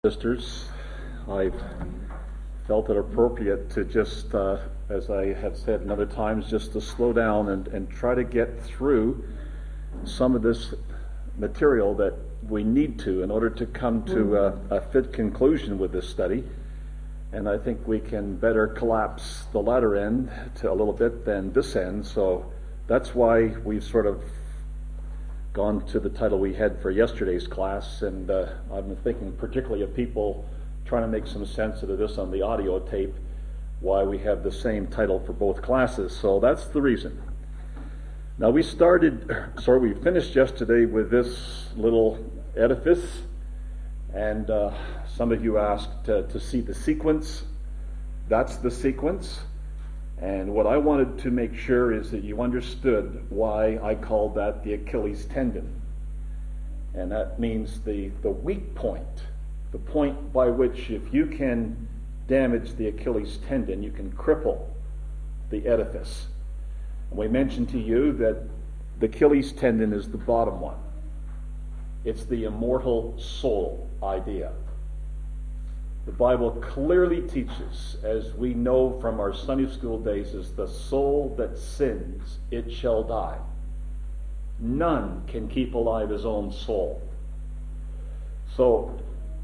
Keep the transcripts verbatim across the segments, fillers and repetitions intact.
Sisters, I've felt it appropriate to just, uh, as I have said in other times, just to slow down and, and try to get through some of this material that we need to in order to come to a, a fit conclusion with this study. And I think we can better collapse the latter end to a little bit than this end. So that's why we've sort of gone to the title we had for yesterday's class, and uh, I've been thinking particularly of people trying to make some sense of this on the audio tape, why we have the same title for both classes. So that's the reason. Now we started, sorry, we finished yesterday with this little edifice, and uh, some of you asked uh, to see the sequence. That's the sequence. And what I wanted to make sure is that you understood why I called that the Achilles tendon. And that means the, the weak point, the point by which if you can damage the Achilles tendon, you can cripple the edifice. And we mentioned to you that the Achilles tendon is the bottom one. It's the immortal soul idea. The Bible clearly teaches, as we know from our Sunday school days, is the soul that sins, it shall die. None can keep alive his own soul. So,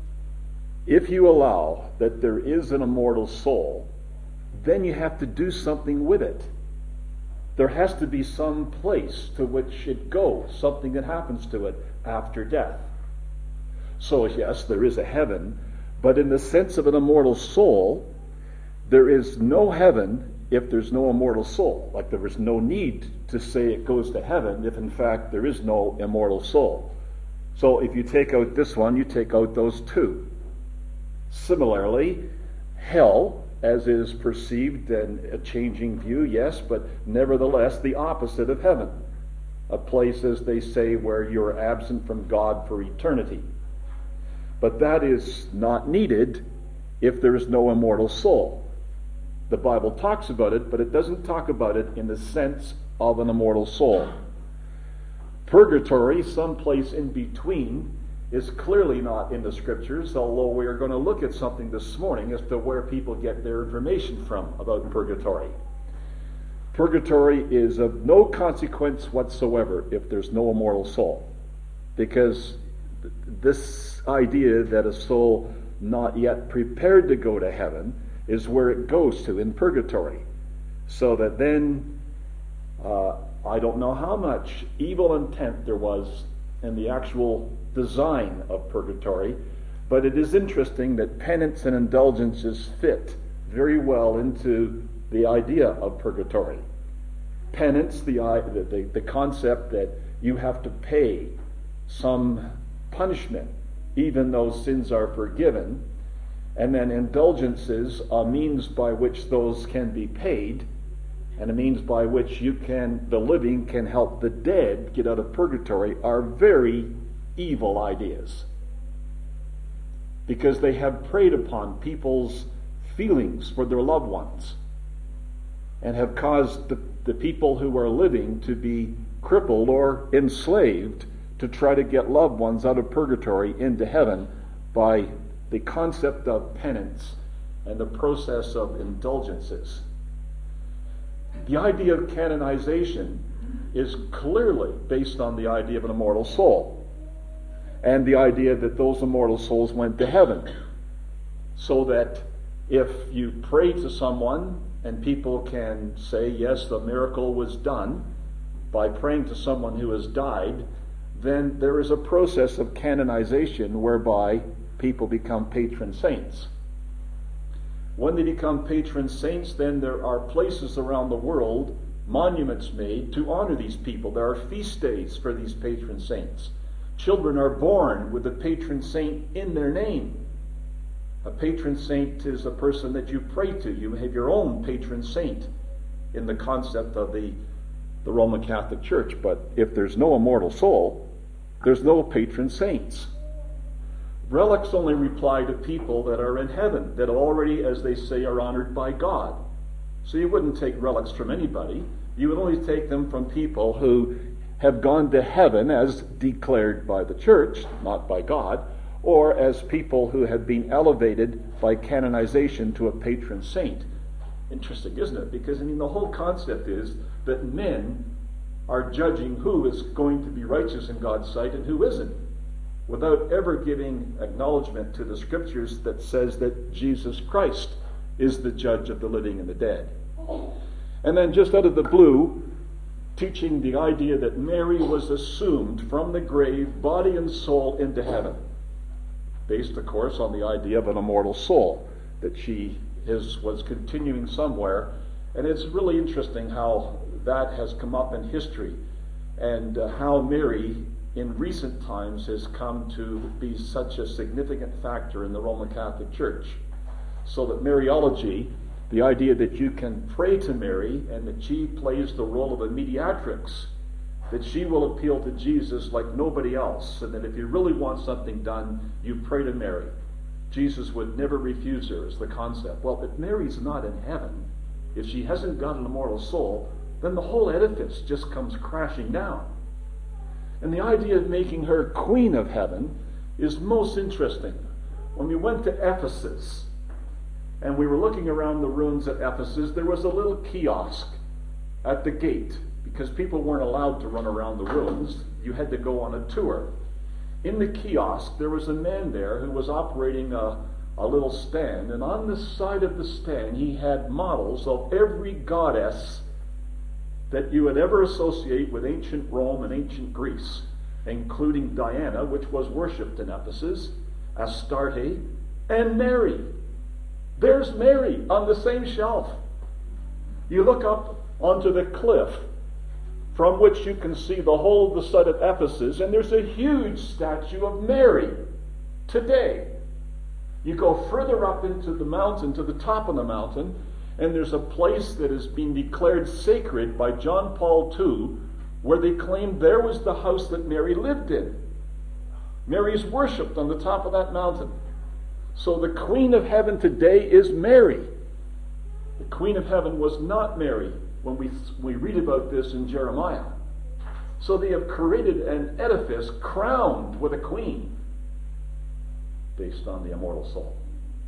if you allow that there is an immortal soul, then you have to do something with it. There has to be some place to which it goes, something that happens to it after death. So, yes, there is a heaven, but in the sense of an immortal soul, there is no heaven if there's no immortal soul. Like there is no need to say it goes to heaven if in fact there is no immortal soul. So if you take out this one, you take out those two. Similarly, hell, as is perceived and a changing view, yes, but nevertheless the opposite of heaven. A place, as they say, where you're absent from God for eternity. But that is not needed if there is no immortal soul. The Bible talks about it, but it doesn't talk about it in the sense of an immortal soul. Purgatory, someplace in between, is clearly not in the Scriptures, although we are going to look at something this morning as to where people get their information from about purgatory. Purgatory is of no consequence whatsoever if there's no immortal soul, because this idea that a soul not yet prepared to go to heaven is where it goes to in purgatory. So that then, uh, I don't know how much evil intent there was in the actual design of purgatory, but it is interesting that penance and indulgences fit very well into the idea of purgatory. Penance, the, the, the concept that you have to pay some punishment even though sins are forgiven, and then indulgences, a means by which those can be paid, and a means by which you can, the living can help the dead get out of purgatory, are very evil ideas, because they have preyed upon people's feelings for their loved ones and have caused the, the people who are living to be crippled or enslaved to try to get loved ones out of purgatory into heaven by the concept of penance and the process of indulgences. The idea of canonization is clearly based on the idea of an immortal soul and the idea that those immortal souls went to heaven, so that if you pray to someone and people can say, yes, the miracle was done by praying to someone who has died, then there is a process of canonization whereby people become patron saints. When they become patron saints, then there are places around the world, monuments made to honor these people. There are feast days for these patron saints. Children are born with a patron saint in their name. A patron saint is a person that you pray to. You have your own patron saint in the concept of the, the Roman Catholic Church. But if there's no immortal soul, there's no patron saints. Relics only reply to people that are in heaven, that already, as they say, are honored by God. So you wouldn't take relics from anybody. You would only take them from people who have gone to heaven as declared by the church, not by God, or as people who have been elevated by canonization to a patron saint. Interesting, isn't it? Because, I mean, the whole concept is that men are judging who is going to be righteous in God's sight and who isn't, without ever giving acknowledgement to the scriptures that says that Jesus Christ is the judge of the living and the dead. And then just out of the blue, teaching the idea that Mary was assumed from the grave, body and soul, into heaven, based, of course, on the idea of an immortal soul, that she is was continuing somewhere. And it's really interesting how that has come up in history, and uh, how Mary in recent times has come to be such a significant factor in the Roman Catholic Church. So that Mariology, the idea that you can pray to Mary and that she plays the role of a mediatrix, that she will appeal to Jesus like nobody else, and that if you really want something done, you pray to Mary. Jesus would never refuse her, is the concept. Well, if Mary's not in heaven, if she hasn't got an immortal soul, then the whole edifice just comes crashing down. And the idea of making her queen of heaven is most interesting. When we went to Ephesus, and we were looking around the ruins at Ephesus, there was a little kiosk at the gate, because people weren't allowed to run around the ruins. You had to go on a tour. In the kiosk, there was a man there who was operating a, a little stand, and on the side of the stand, he had models of every goddess that you would ever associate with ancient Rome and ancient Greece, including Diana, which was worshipped in Ephesus, Astarte, and Mary. There's Mary on the same shelf. You look up onto the cliff from which you can see the whole of the site of Ephesus, and there's a huge statue of Mary today. You go further up into the mountain, to the top of the mountain, and there's a place that has been declared sacred by John Paul the Second, where they claim there was the house that Mary lived in. Mary is worshipped on the top of that mountain. So the Queen of Heaven today is Mary. The Queen of Heaven was not Mary when we, we read about this in Jeremiah. So they have created an edifice crowned with a queen based on the immortal soul.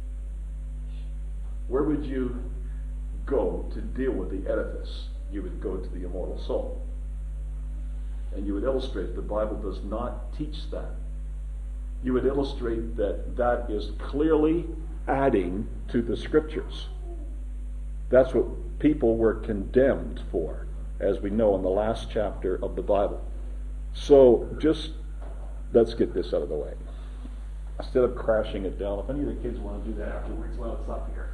Where would you go to deal with the edifice? You would go to the immortal soul. And you would illustrate the Bible does not teach that. You would illustrate that that is clearly adding to the scriptures. That's what people were condemned for, as we know in the last chapter of the Bible. So just, let's get this out of the way. Instead of crashing it down, if any of the kids want to do that afterwards, well, it's up here.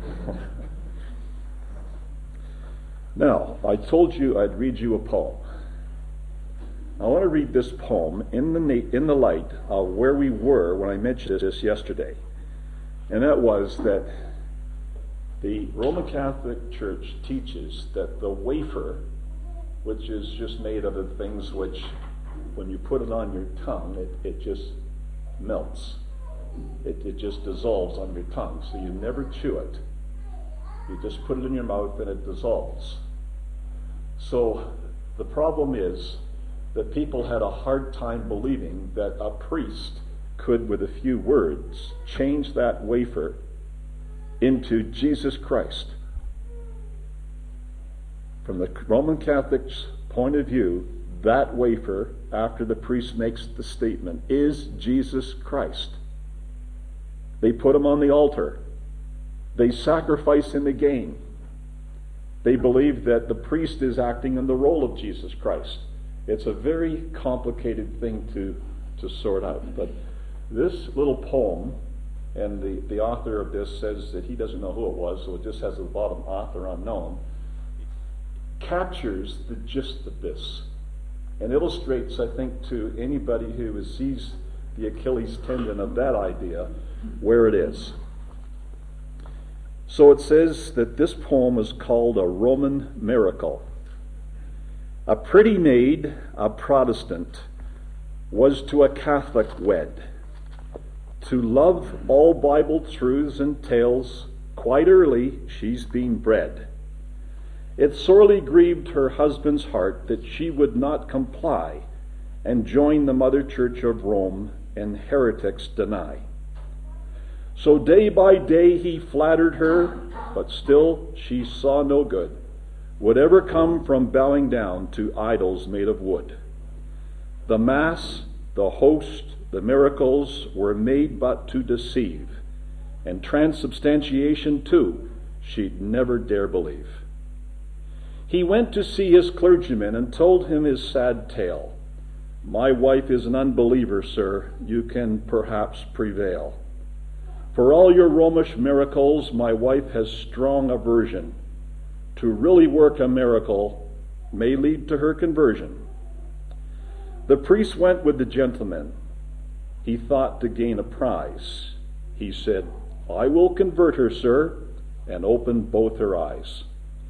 Now, I told you I'd read you a poem. I want to read this poem in the na- in the light of where we were when I mentioned this yesterday. And that was that the Roman Catholic Church teaches that the wafer, which is just made of the things which, when you put it on your tongue, it, it just melts. It, it just dissolves on your tongue, so you never chew it. You just put it in your mouth and it dissolves. So the problem is that people had a hard time believing that a priest could, with a few words, change that wafer into Jesus Christ. From the Roman Catholic's point of view, that wafer, after the priest makes the statement, is Jesus Christ. They put him on the altar. They sacrifice him again. They believe that the priest is acting in the role of Jesus Christ. It's a very complicated thing to, to sort out. But this little poem, and the, the author of this says that he doesn't know who it was, so it just has at the bottom, author unknown, captures the gist of this and illustrates, I think, to anybody who sees the Achilles tendon of that idea, where it is. So it says that this poem is called A Roman Miracle. A pretty maid, a Protestant, was to a Catholic wed. To love all Bible truths and tales, quite early she's been bred. It sorely grieved her husband's heart that she would not comply and join the Mother Church of Rome and heretics deny. So day by day he flattered her, but still she saw no good would ever come from bowing down to idols made of wood. The Mass, the host, the miracles were made but to deceive, and transubstantiation too she'd never dare believe. He went to see his clergyman and told him his sad tale. My wife is an unbeliever, sir. You can perhaps prevail. For all your Romish miracles, my wife has strong aversion. To really work a miracle may lead to her conversion. The priest went with the gentleman. He thought to gain a prize. He said, I will convert her, sir, and open both her eyes.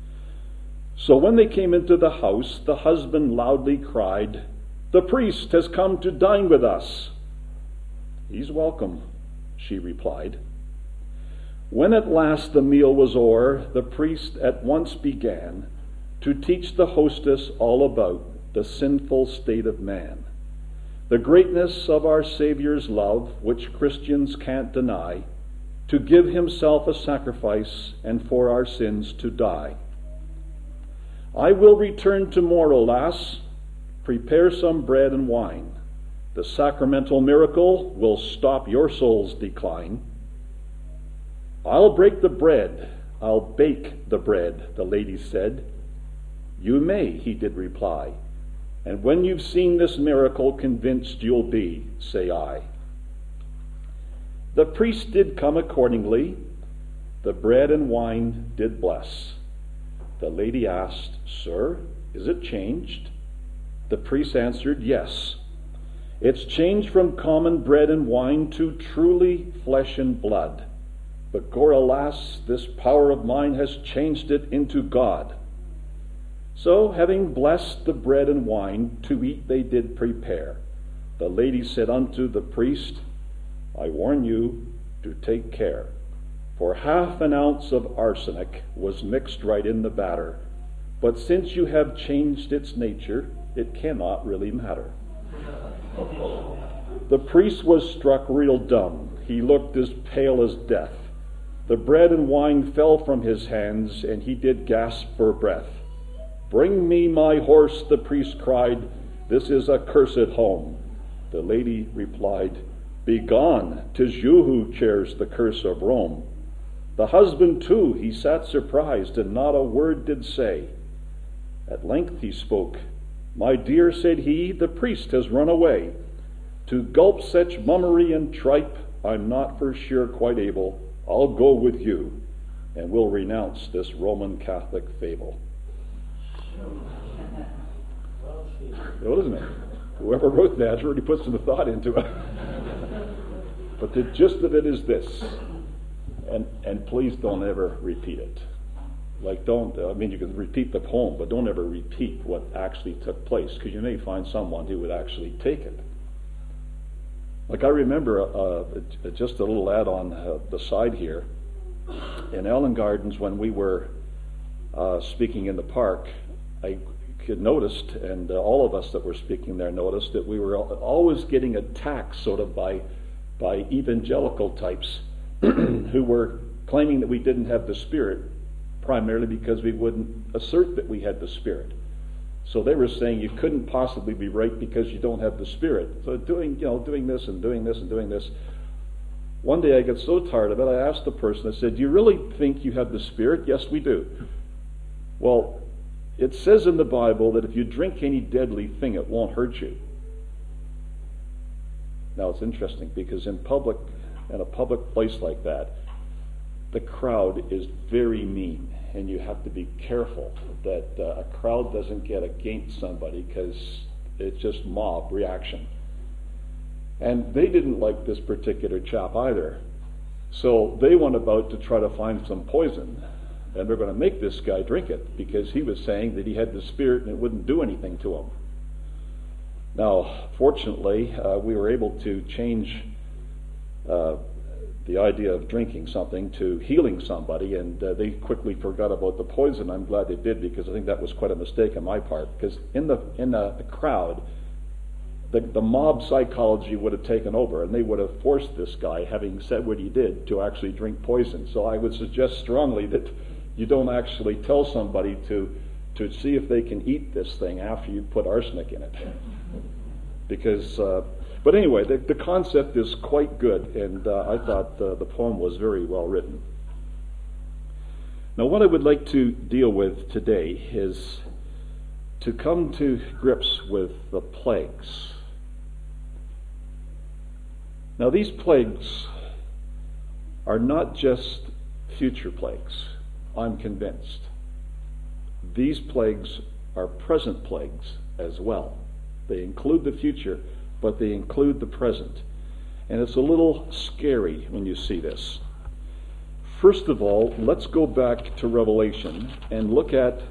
So when they came into the house, the husband loudly cried, The priest has come to dine with us. He's welcome, she replied. When at last the meal was o'er, the priest at once began to teach the hostess all about the sinful state of man, the greatness of our Savior's love, which Christians can't deny, to give himself a sacrifice and for our sins to die. I will return tomorrow, lass. Prepare some bread and wine. The sacramental miracle will stop your soul's decline. I'll break the bread, I'll bake the bread, the lady said. You may, he did reply, and when you've seen this miracle, convinced you'll be, say I. The priest did come accordingly, the bread and wine did bless. The lady asked, Sir, is it changed? The priest answered, Yes. It's changed from common bread and wine to truly flesh and blood. But, gore, alas, this power of mine has changed it into God. So, having blessed the bread and wine, to eat they did prepare. The lady said unto the priest, I warn you to take care, for half an ounce of arsenic was mixed right in the batter. But since you have changed its nature, it cannot really matter. The priest was struck real dumb. He looked as pale as death. The bread and wine fell from his hands, and he did gasp for breath. Bring me my horse, the priest cried. This is a cursed home. The lady replied, Begone, 'tis you who chairs the curse of Rome. The husband too, he sat surprised, and not a word did say. At length he spoke. My dear, said he, the priest has run away. To gulp such mummery and tripe, I'm not for sure quite able. I'll go with you, and we'll renounce this Roman Catholic fable. Well, isn't it? Whoever wrote that already put some thought into it. But the gist of it is this, and and please don't ever repeat it. Like, don't, I mean, you can repeat the poem, but don't ever repeat what actually took place, because you may find someone who would actually take it. Like, I remember uh, just a little add on uh, the side here. In Ellen Gardens, when we were uh, speaking in the park, I could noticed, and uh, all of us that were speaking there noticed, that we were always getting attacked sort of by, by evangelical types who were claiming that we didn't have the Spirit, primarily because we wouldn't assert that we had the Spirit. So they were saying you couldn't possibly be right because you don't have the Spirit. So doing, you know, doing this and doing this and doing this. One day I got so tired of it, I asked the person, I said, do you really think you have the Spirit? Yes, we do. Well, it says in the Bible that if you drink any deadly thing, it won't hurt you. Now it's interesting because in public, in a public place like that, the crowd is very mean. And you have to be careful that uh, a crowd doesn't get against somebody because it's just mob reaction. And they didn't like this particular chap either. So they went about to try to find some poison. And they're going to make this guy drink it because he was saying that he had the Spirit and it wouldn't do anything to him. Now, fortunately, uh, we were able to change uh, the idea of drinking something to healing somebody, and uh, they quickly forgot about the poison. I'm glad they did, because I think that was quite a mistake on my part, because in the in the, the crowd, the, the mob psychology would have taken over, and they would have forced this guy, having said what he did, to actually drink poison. So I would suggest strongly that you don't actually tell somebody to to see if they can eat this thing after you put arsenic in it. Because, uh, but anyway, the, the concept is quite good, and uh, I thought uh, the poem was very well written. Now, what I would like to deal with today is to come to grips with the plagues. Now, these plagues are not just future plagues, I'm convinced. These plagues are present plagues as well. They include the future, but they include the present. And it's a little scary when you see this. First of all, let's go back to Revelation and look at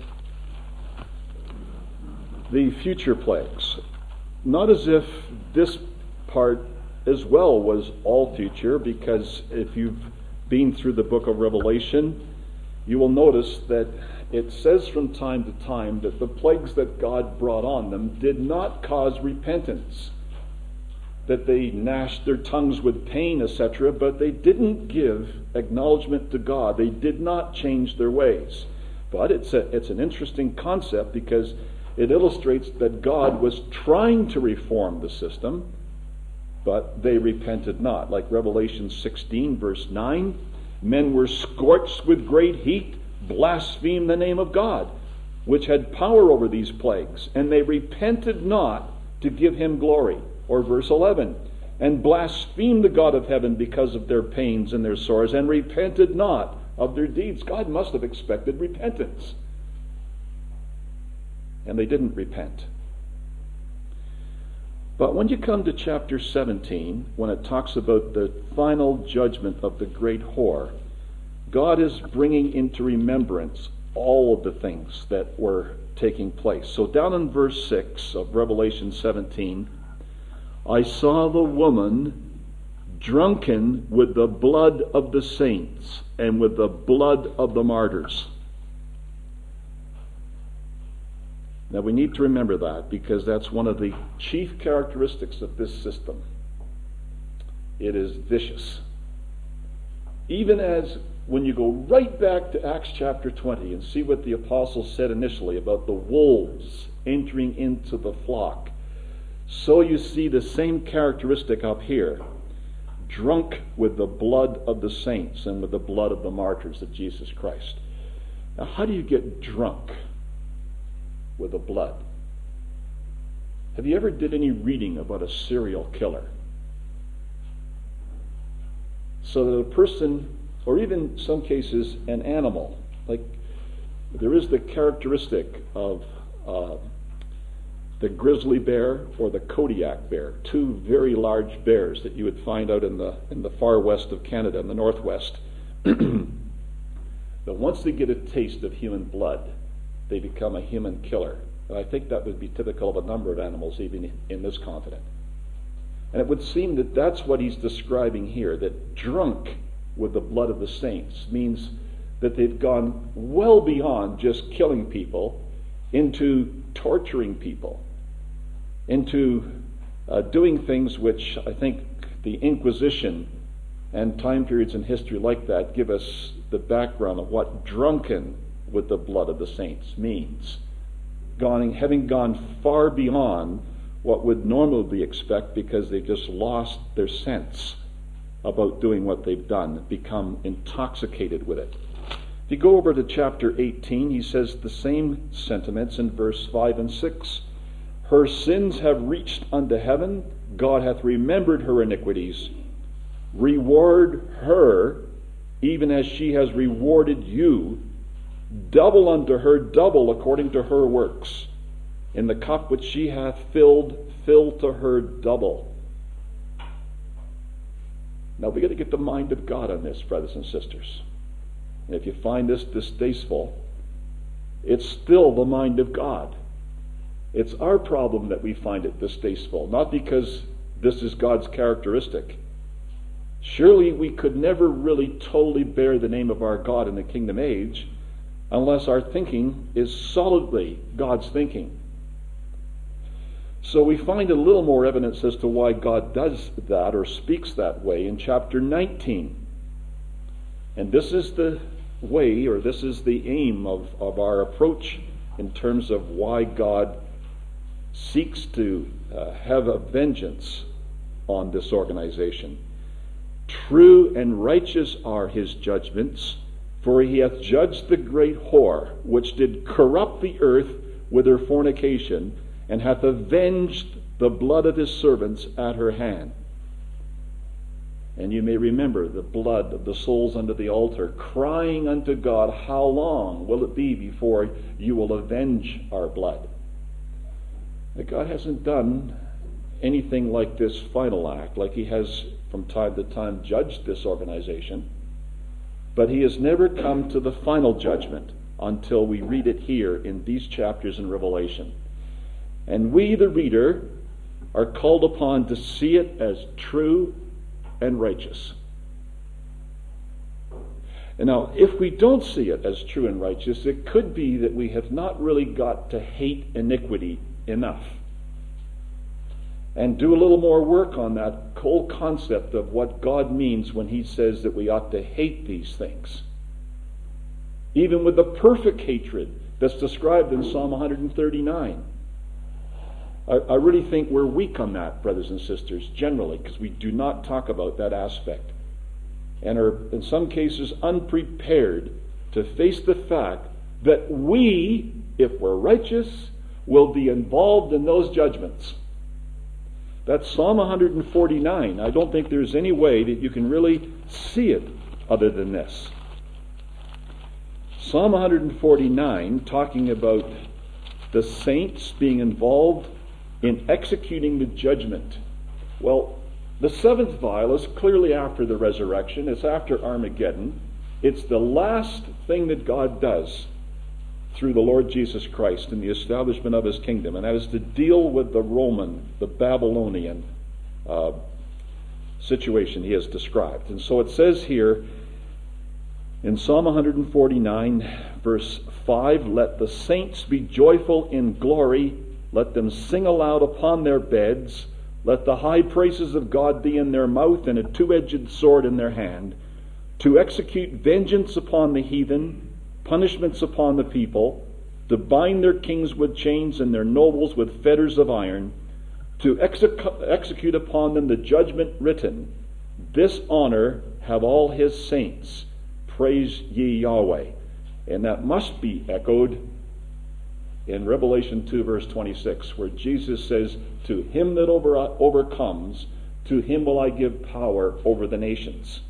the future plagues. Not as if this part as well was all future, because if you've been through the book of Revelation, you will notice that it says from time to time that the plagues that God brought on them did not cause repentance, that they gnashed their tongues with pain, et cetera, but they didn't give acknowledgement to God. They did not change their ways. But it's a, it's an interesting concept, because it illustrates that God was trying to reform the system, but they repented not. Like Revelation sixteen, verse nine, men were scorched with great heat, blasphemed the name of God, which had power over these plagues, and they repented not to give him glory. Or verse eleven, and blasphemed the God of heaven because of their pains and their sores, and repented not of their deeds. God must have expected repentance. And they didn't repent. But when you come to chapter seventeen, when it talks about the final judgment of the great whore, God is bringing into remembrance all of the things that were taking place. So down in verse six of Revelation seventeen, I saw the woman drunken with the blood of the saints and with the blood of the martyrs. Now we need to remember that, because that's one of the chief characteristics of this system. It is vicious. Even as when you go right back to Acts chapter twenty and see what the apostles said initially about the wolves entering into the flock, so you see the same characteristic up here. Drunk with the blood of the saints and with the blood of the martyrs of Jesus Christ. Now, how do you get drunk with the blood? Have you ever did any reading about a serial killer? So that a person, or even in some cases an animal, like there is the characteristic of uh, the grizzly bear or the Kodiak bear, two very large bears that you would find out in the in the far west of Canada, in the northwest. But once they get a taste of human blood, they become a human killer. And I think that would be typical of a number of animals even in this continent. And it would seem that that's what he's describing here, that drunk with the blood of the saints means that they've gone well beyond just killing people into torturing people, into uh, doing things which I think the Inquisition and time periods in history like that give us the background of what drunken with the blood of the saints means. Gone, having gone far beyond what would normally be expected, because they've just lost their sense about doing what they've done, become intoxicated with it. If you go over to chapter eighteen, he says the same sentiments in verse five and six. Her sins have reached unto heaven, God hath remembered her iniquities. Reward her, even as she has rewarded you, double unto her, double according to her works. In the cup which she hath filled, fill to her double. Now we've got to get the mind of God on this, brothers and sisters. And if you find this distasteful, it's still the mind of God. It's our problem that we find it distasteful, not because this is God's characteristic. Surely we could never really totally bear the name of our God in the kingdom age unless our thinking is solidly God's thinking. So we find a little more evidence as to why God does that or speaks that way in chapter nineteen. And this is the way, or this is the aim of, of our approach in terms of why God seeks to uh, have a vengeance on this organization. True and righteous are his judgments, for he hath judged the great whore, which did corrupt the earth with her fornication, and hath avenged the blood of his servants at her hand. And you may remember the blood of the souls under the altar, crying unto God, how long will it be before you will avenge our blood? That God hasn't done anything like this final act, like he has from time to time judged this organization, but he has never come to the final judgment until we read it here in these chapters in Revelation. And we, the reader, are called upon to see it as true and righteous. And now, if we don't see it as true and righteous, it could be that we have not really got to hate iniquity enough. And do a little more work on that whole concept of what God means when he says that we ought to hate these things. Even with the perfect hatred that's described in Psalm one thirty-nine. I, I really think we're weak on that, brothers and sisters, generally, because we do not talk about that aspect. And are, in some cases, unprepared to face the fact that we, if we're righteous, will be involved in those judgments. That's Psalm one forty-nine. I don't think there's any way that you can really see it other than this. Psalm one forty-nine, talking about the saints being involved in executing the judgment. Well, the seventh vial is clearly after the resurrection. It's after Armageddon. It's the last thing that God does through the Lord Jesus Christ in the establishment of his kingdom, and that is to deal with the Roman, the Babylonian uh, situation he has described. And so it says here in Psalm one forty-nine, verse five, let the saints be joyful in glory, let them sing aloud upon their beds, let the high praises of God be in their mouth and a two-edged sword in their hand, to execute vengeance upon the heathen, punishments upon the people, to bind their kings with chains and their nobles with fetters of iron, to exec- execute upon them the judgment written. This honor have all his saints. Praise ye Yahweh. And that must be echoed in Revelation two, verse twenty-six, where Jesus says, to him that over- overcomes, to him will I give power over the nations.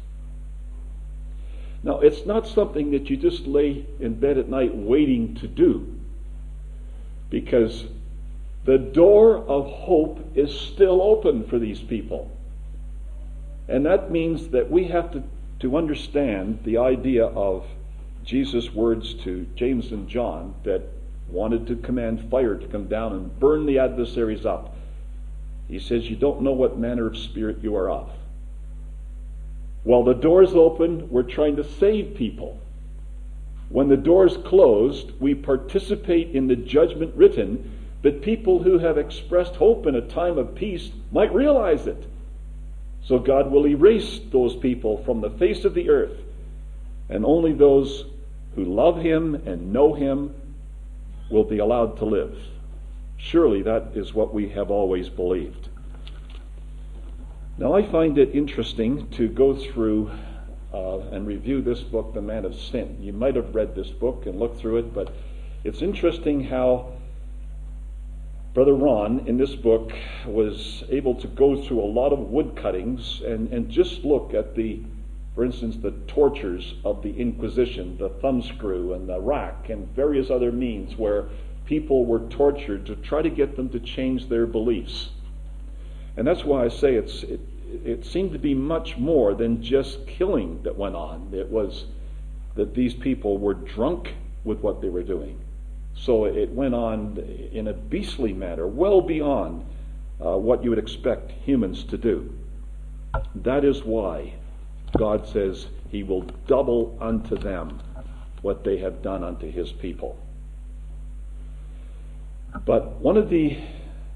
Now, it's not something that you just lay in bed at night waiting to do, because the door of hope is still open for these people. And that means that we have to, to understand the idea of Jesus' words to James and John that wanted to command fire to come down and burn the adversaries up. He says, you don't know what manner of spirit you are of. While the door's open, we're trying to save people. When the door's closed, we participate in the judgment written, that people who have expressed hope in a time of peace might realize it. So God will erase those people from the face of the earth, and only those who love him and know him will be allowed to live. Surely that is what we have always believed. Now, I find it interesting to go through uh, and review this book, The Man of Sin. You might have read this book and looked through it, but it's interesting how Brother Ron, in this book, was able to go through a lot of wood cuttings and, and just look at the, for instance, the tortures of the Inquisition, the thumbscrew and the rack and various other means where people were tortured to try to get them to change their beliefs. And that's why I say it's it, it seemed to be much more than just killing that went on. It was that these people were drunk with what they were doing. So it went on in a beastly manner, well beyond uh, what you would expect humans to do. That is why God says he will double unto them what they have done unto his people. But one of the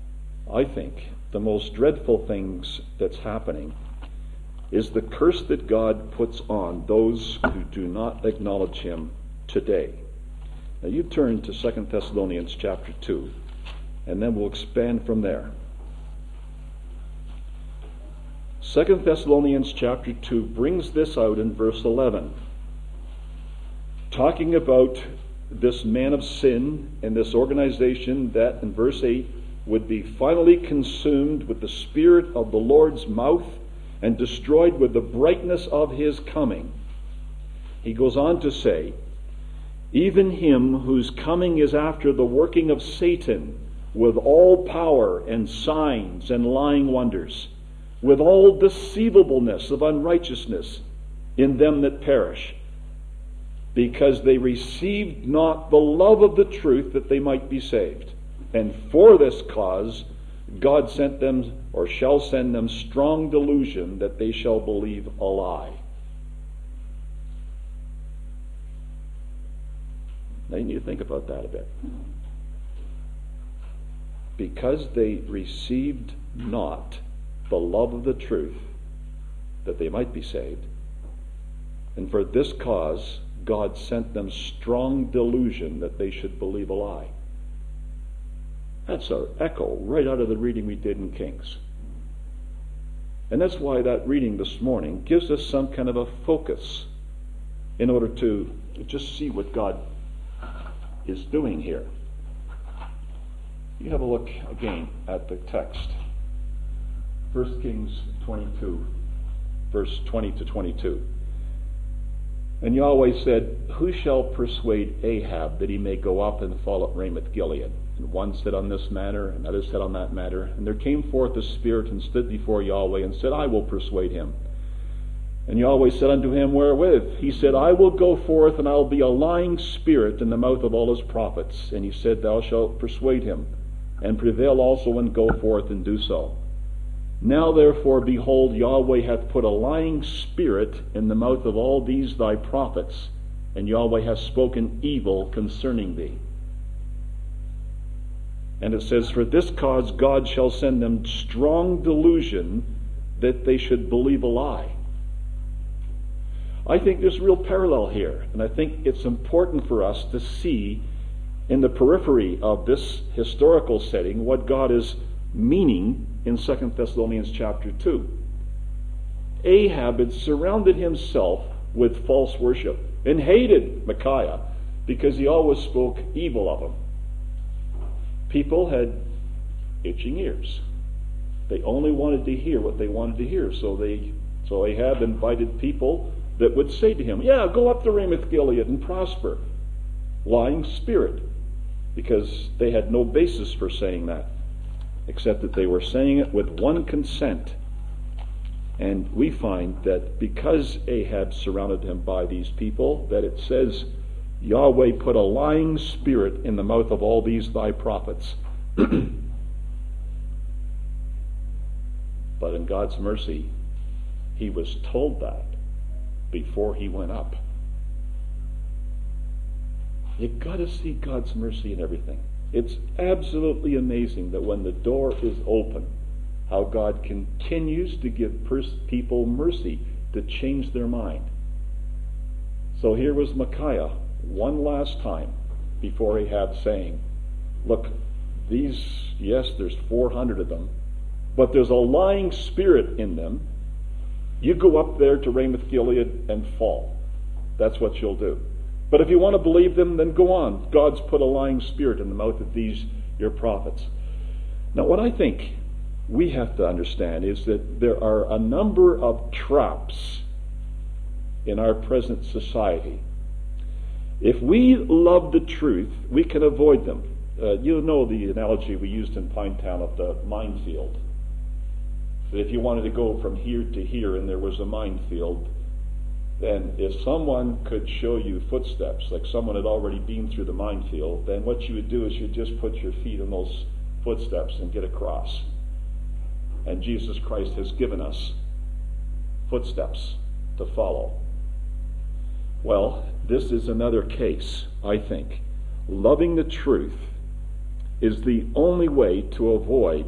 I think, the most dreadful things that's happening is the curse that God puts on those who do not acknowledge him today. Now you turn to Second Thessalonians chapter two, and then we'll expand from there. Second Thessalonians chapter two brings this out in verse eleven, talking about this man of sin and this organization that, in verse eight, would be finally consumed with the spirit of the Lord's mouth and destroyed with the brightness of his coming. He goes on to say, even him whose coming is after the working of Satan, with all power and signs and lying wonders, with all deceivableness of unrighteousness in them that perish, because they received not the love of the truth that they might be saved. And for this cause God sent them, or shall send them, strong delusion, that they shall believe a lie. Now you need to think about that a bit. Because they received not the love of the truth, that they might be saved, and for this cause God sent them strong delusion, that they should believe a lie. That's an echo right out of the reading we did in Kings. And that's why that reading this morning gives us some kind of a focus in order to just see what God is doing here. You have a look again at the text. First Kings twenty-two, verse twenty to twenty-two. And Yahweh said, who shall persuade Ahab that he may go up and fall at Ramoth Gilead? And one said on this matter, and another said on that matter. And there came forth a spirit and stood before Yahweh and said, I will persuade him. And Yahweh said unto him, wherewith? He said, I will go forth, and I will be a lying spirit in the mouth of all his prophets. And he said, thou shalt persuade him, and prevail also, and go forth and do so. Now therefore, behold, Yahweh hath put a lying spirit in the mouth of all these thy prophets, and Yahweh hath spoken evil concerning thee. And it says, for this cause God shall send them strong delusion, that they should believe a lie. I think there's real parallel here, and I think it's important for us to see in the periphery of this historical setting what God is meaning in Second Thessalonians chapter two. Ahab had surrounded himself with false worship and hated Micaiah because he always spoke evil of him. People had itching ears. They only wanted to hear what they wanted to hear. So they, so Ahab invited people that would say to him, yeah, go up to Ramoth Gilead and prosper. Lying spirit. Because they had no basis for saying that, except that they were saying it with one consent. And we find that because Ahab surrounded him by these people, that it says, Yahweh put a lying spirit in the mouth of all these thy prophets. But in God's mercy, he was told that before he went up. You've got to see God's mercy in everything. It's absolutely amazing that when the door is open, how God continues to give pers- people mercy to change their mind. So here was Micaiah one last time before Ahab saying, look, these, yes, there's four hundred of them, but there's a lying spirit in them. You go up there to Ramoth Gilead and fall. That's what you'll do. But if you want to believe them, then go on. God's put a lying spirit in the mouth of these, your prophets. Now, what I think we have to understand is that there are a number of traps in our present society. If we love the truth, we can avoid them. Uh, you know the analogy we used in Pinetown of the minefield. That if you wanted to go from here to here and there was a minefield, then if someone could show you footsteps, like someone had already been through the minefield, then what you would do is you'd just put your feet on those footsteps and get across. And Jesus Christ has given us footsteps to follow. Well, this is another case, I think. Loving the truth is the only way to avoid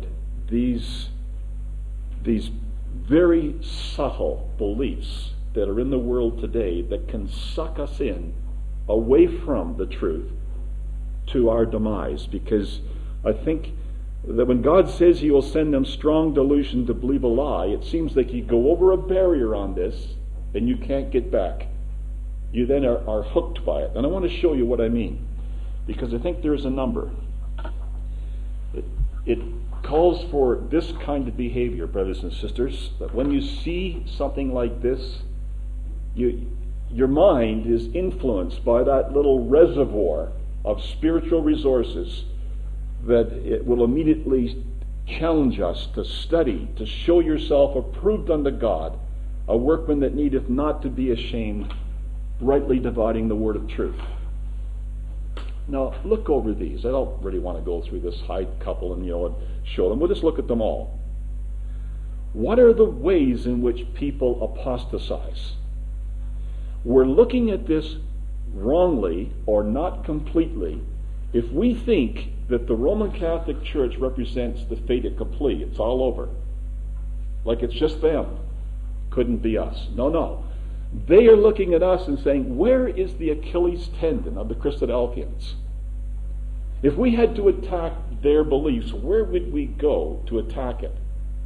these, these very subtle beliefs that are in the world today that can suck us in away from the truth to our demise. Because I think that when God says he will send them strong delusion to believe a lie, it seems like you go over a barrier on this and you can't get back. You then are, are hooked by it. And I want to show you what I mean, because I think there's a number. It, it calls for this kind of behavior, brothers and sisters, that when you see something like this, you, your mind is influenced by that little reservoir of spiritual resources that it will immediately challenge us to study, to show yourself approved unto God, a workman that needeth not to be ashamed, rightly dividing the word of truth. Now, look over these. I don't really want to go through this Hyde couple and, you know, and show them. We'll just look at them all. What are the ways in which people apostatize? We're looking at this wrongly or not completely if we think that the Roman Catholic Church represents the fait accompli. It's all over. Like it's just them. Couldn't be us. No, no. They are looking at us and saying, where is the Achilles tendon of the Christadelphians? If we had to attack their beliefs, where would we go to attack it?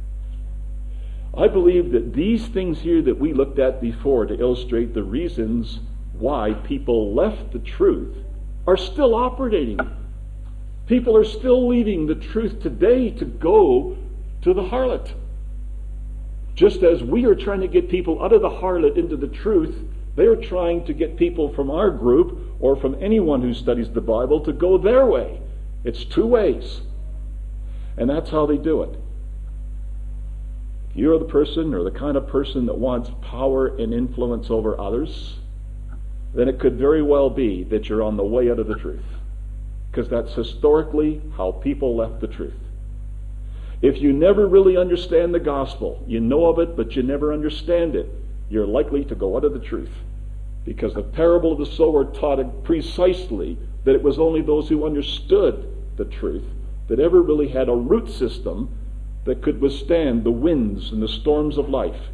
I believe that these things here that we looked at before to illustrate the reasons why people left the truth are still operating. People are still leaving the truth today to go to the harlot. Just as we are trying to get people out of the harlot into the truth, they are trying to get people from our group or from anyone who studies the Bible to go their way. It's two ways. And that's how they do it. If you're the person or the kind of person that wants power and influence over others, then it could very well be that you're on the way out of the truth. Because that's historically how people left the truth. If you never really understand the gospel, you know of it, but you never understand it, you're likely to go out of the truth. Because the parable of the sower taught it precisely that it was only those who understood the truth that ever really had a root system that could withstand the winds and the storms of life.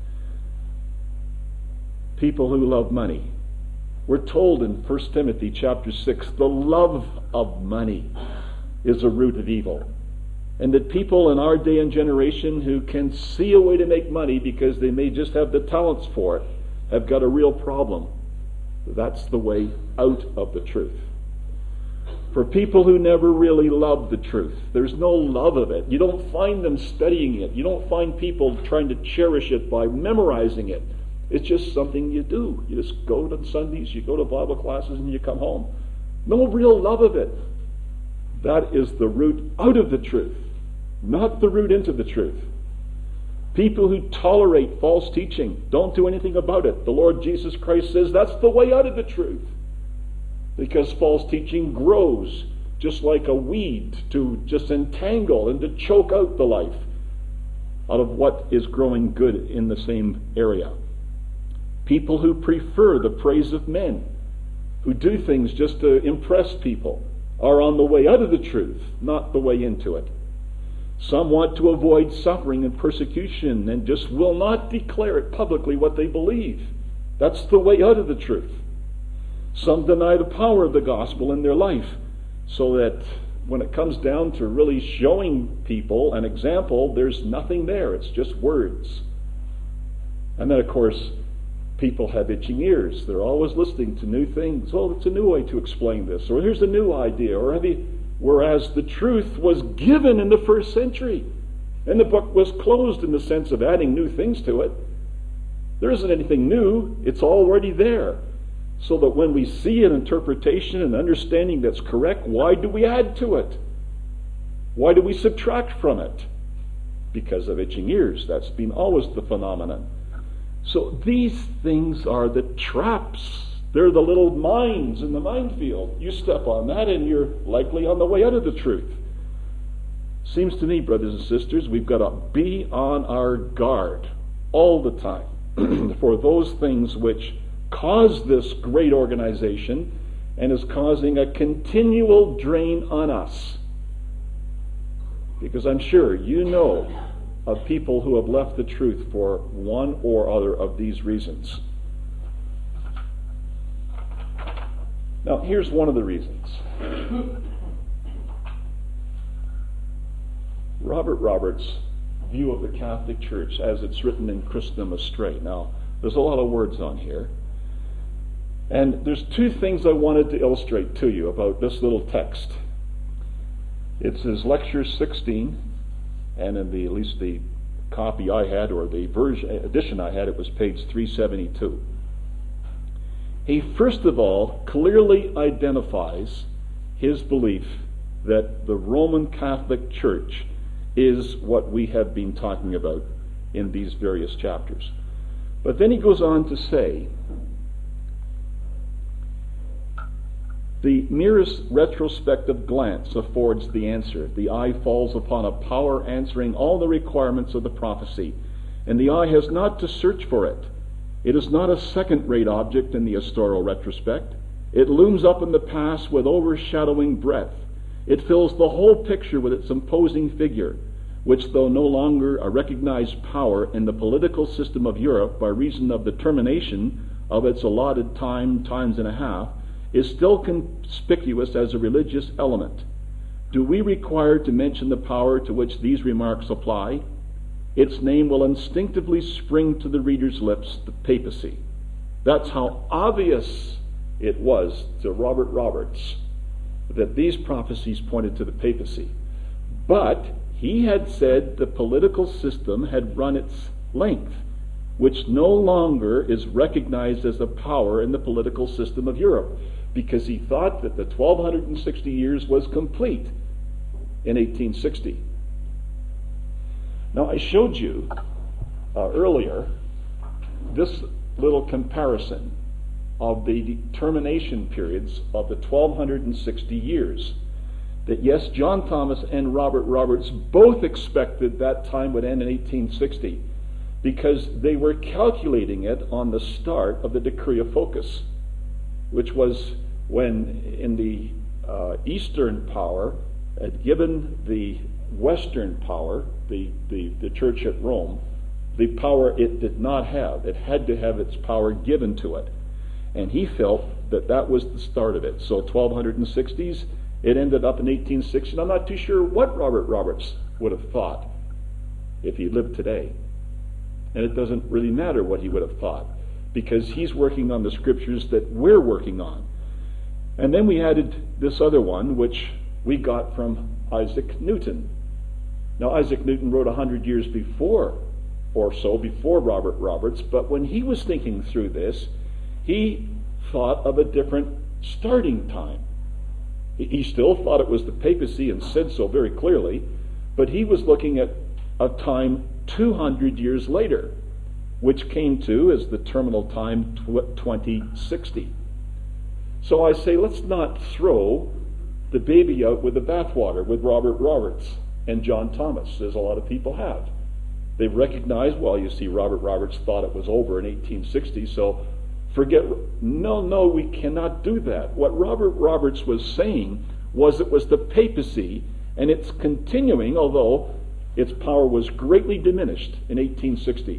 People who love money. We're told in First Timothy chapter six, the love of money is a root of evil. And that people in our day and generation who can see a way to make money because they may just have the talents for it have got a real problem. That's the way out of the truth. For people who never really love the truth, there's no love of it. You don't find them studying it. You don't find people trying to cherish it by memorizing it. It's just something you do. You just go to Sundays, you go to Bible classes, and you come home. No real love of it. That is the root out of the truth, not the root into the truth. People who tolerate false teaching, don't do anything about it. The Lord Jesus Christ says that's the way out of the truth. Because false teaching grows just like a weed to just entangle and to choke out the life out of what is growing good in the same area. People who prefer the praise of men, who do things just to impress people, are on the way out of the truth, not the way into it. Some want to avoid suffering and persecution and just will not declare it publicly what they believe. That's the way out of the truth. Some deny the power of the gospel in their life, so that when it comes down to really showing people an example, there's nothing there. It's just words. And then, of course, people have itching ears. They're always listening to new things. Oh, it's a new way to explain this. Or here's a new idea. Or have you, whereas the truth was given in the first century. And the book was closed in the sense of adding new things to it. There isn't anything new. It's already there. So that when we see an interpretation and understanding that's correct, why do we add to it? Why do we subtract from it? Because of itching ears. That's been always the phenomenon. So these things are the traps. They're the little mines in the minefield. You step on that and you're likely on the way out of the truth. Seems to me, brothers and sisters, we've got to be on our guard all the time for those things which cause this great organization and is causing a continual drain on us. Because I'm sure you know of people who have left the truth for one or other of these reasons. Now, here's one of the reasons. Robert Roberts' view of the Catholic Church as it's written in Christendom Astray. Now, there's a lot of words on here. And there's two things I wanted to illustrate to you about this little text. It's his lecture sixteen, and in the at least the copy I had, or the version edition I had, it was page three seventy-two. He first of all clearly identifies his belief that the Roman Catholic Church is what we have been talking about in these various chapters. But then he goes on to say, the merest retrospective glance affords the answer. The eye falls upon a power answering all the requirements of the prophecy, and the eye has not to search for it. It is not a second-rate object in the historical retrospect. It looms up in the past with overshadowing breadth. It fills the whole picture with its imposing figure, which, though no longer a recognized power in the political system of Europe by reason of the termination of its allotted time, times and a half, is still conspicuous as a religious element. Do we require to mention the power to which these remarks apply? Its name will instinctively spring to the reader's lips, the papacy. That's how obvious it was to Robert Roberts that these prophecies pointed to the papacy. But he had said the political system had run its length, which no longer is recognized as a power in the political system of Europe, because he thought that the twelve sixty years was complete in eighteen sixty. Now, I showed you uh, earlier this little comparison of the termination periods of the twelve sixty years. That yes, John Thomas and Robert Roberts both expected that time would end in eighteen sixty, because they were calculating it on the start of the Decree of Focus, which was when in the uh, Eastern power had given the Western power, the, the, the church at Rome, the power it did not have. It had to have its power given to it. And he felt that that was the start of it. So twelve sixties, it ended up in eighteen sixty. And I'm not too sure what Robert Roberts would have thought if he lived today. And it doesn't really matter what he would have thought, because he's working on the scriptures that we're working on. And then we added this other one, which we got from Isaac Newton. Now, Isaac Newton wrote one hundred years before, or so, before Robert Roberts, but when he was thinking through this, he thought of a different starting time. He still thought it was the papacy and said so very clearly, but he was looking at a time two hundred years later, which came to as the terminal time twenty sixty. So I say, let's not throw the baby out with the bathwater with Robert Roberts and John Thomas, as a lot of people have. They've recognized, well, you see, Robert Roberts thought it was over in eighteen sixty, so forget. No, no, we cannot do that. What Robert Roberts was saying was it was the papacy, and it's continuing, although its power was greatly diminished in eighteen sixty.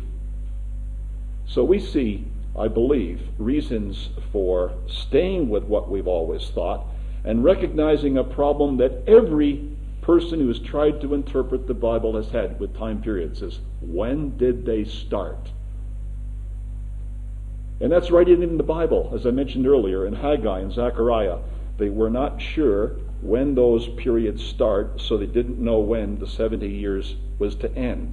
So we see, I believe, reasons for staying with what we've always thought and recognizing a problem that every person who has tried to interpret the Bible has had with time periods is, when did they start? And that's right in the Bible, as I mentioned earlier, in Haggai and Zechariah. They were not sure when those periods start, so they didn't know when the seventy years was to end.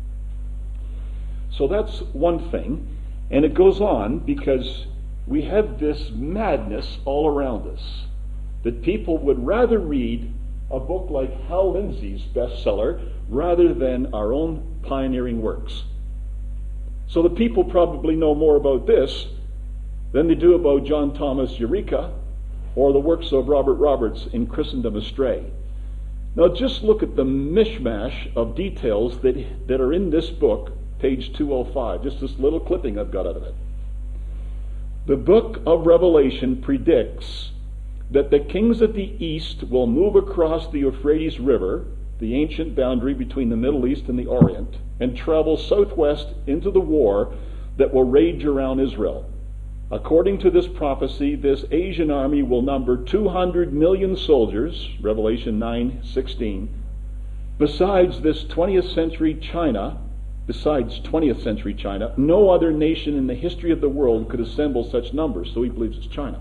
So that's one thing. And it goes on because we have this madness all around us, that people would rather read a book like Hal Lindsey's bestseller rather than our own pioneering works. So the people probably know more about this than they do about John Thomas' Eureka or the works of Robert Roberts in Christendom Astray. Now just look at the mishmash of details that, that are in this book, page two oh five, just this little clipping I've got out of it. The book of Revelation predicts that the kings of the east will move across the Euphrates River the ancient boundary between the Middle East and the Orient, and travel southwest into the war that will rage around Israel. According to this prophecy, this Asian army will number two hundred million soldiers, Revelation nine sixteen. Besides this twentieth century China, besides twentieth century China, no other nation in the history of the world could assemble such numbers, so he believes it's China.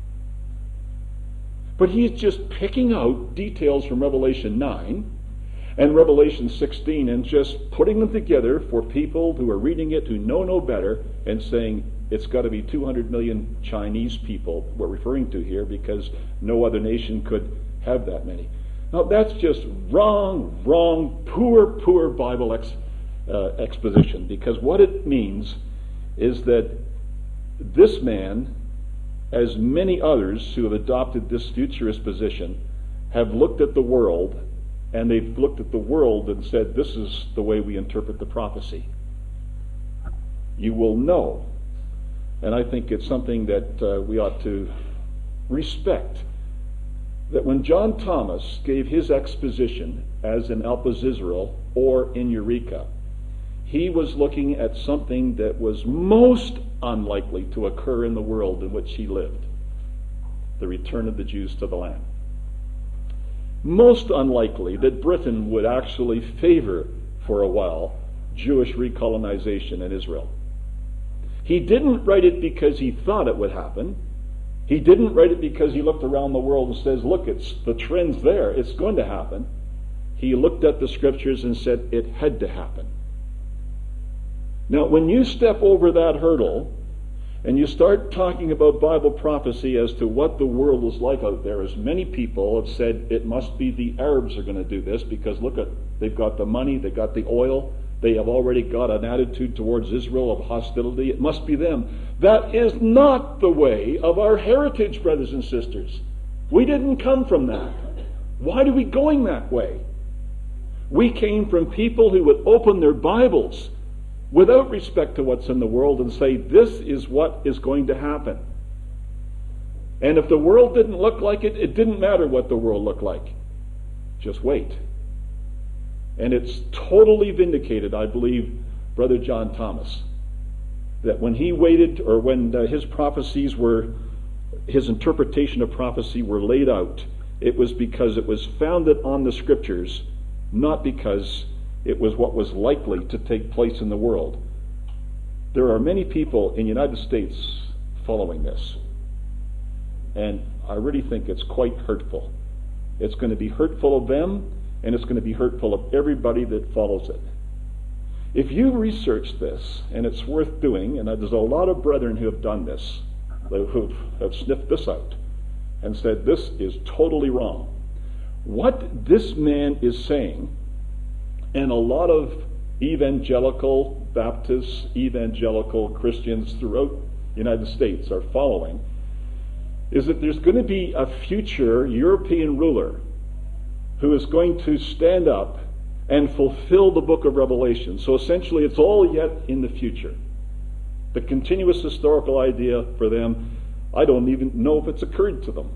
But he's just picking out details from Revelation nine and Revelation sixteen and just putting them together for people who are reading it who know no better and saying it's got to be two hundred million Chinese people we're referring to here because no other nation could have that many. Now that's just wrong, wrong, poor, poor Bible ex, uh, exposition, because what it means is that this man, as many others who have adopted this futurist position, have looked at the world, and they've looked at the world and said, this is the way we interpret the prophecy. You will know, and I think it's something that uh, we ought to respect, that when John Thomas gave his exposition, as in Alpha Israel or in Eureka, he was looking at something that was most unlikely to occur in the world in which he lived: the return of the Jews to the land. Most unlikely that Britain would actually favor, for a while, Jewish recolonization in Israel. He didn't write it because he thought it would happen. He didn't write it because he looked around the world and says, look, it's the trend's there, it's going to happen. He looked at the scriptures and said it had to happen. Now, when you step over that hurdle and you start talking about Bible prophecy as to what the world is like out there, as many people have said it must be the Arabs are going to do this because look at, they've got the money, they've got the oil, they have already got an attitude towards Israel of hostility, it must be them. That is not the way of our heritage, brothers and sisters. We didn't come from that. Why are we going that way? We came from people who would open their Bibles without respect to what's in the world and say, this is what is going to happen. And if the world didn't look like it, it didn't matter what the world looked like. Just wait. And it's totally vindicated, I believe, Brother John Thomas, that when he waited, or when uh, his prophecies were, his interpretation of prophecy were laid out, it was because it was founded on the scriptures, not because it was what was likely to take place in the world. There are many people in the United States following this, and I really think it's quite hurtful. It's going to be hurtful of them, and it's going to be hurtful of everybody that follows it. If you research this, and it's worth doing, and there's a lot of brethren who have done this, who have sniffed this out, and said this is totally wrong. What this man is saying, and a lot of evangelical Baptists, evangelical Christians throughout the United States are following, is that there's going to be a future European ruler who is going to stand up and fulfill the book of Revelation. So essentially it's all yet in the future. The continuous historical idea for them, I don't even know if it's occurred to them.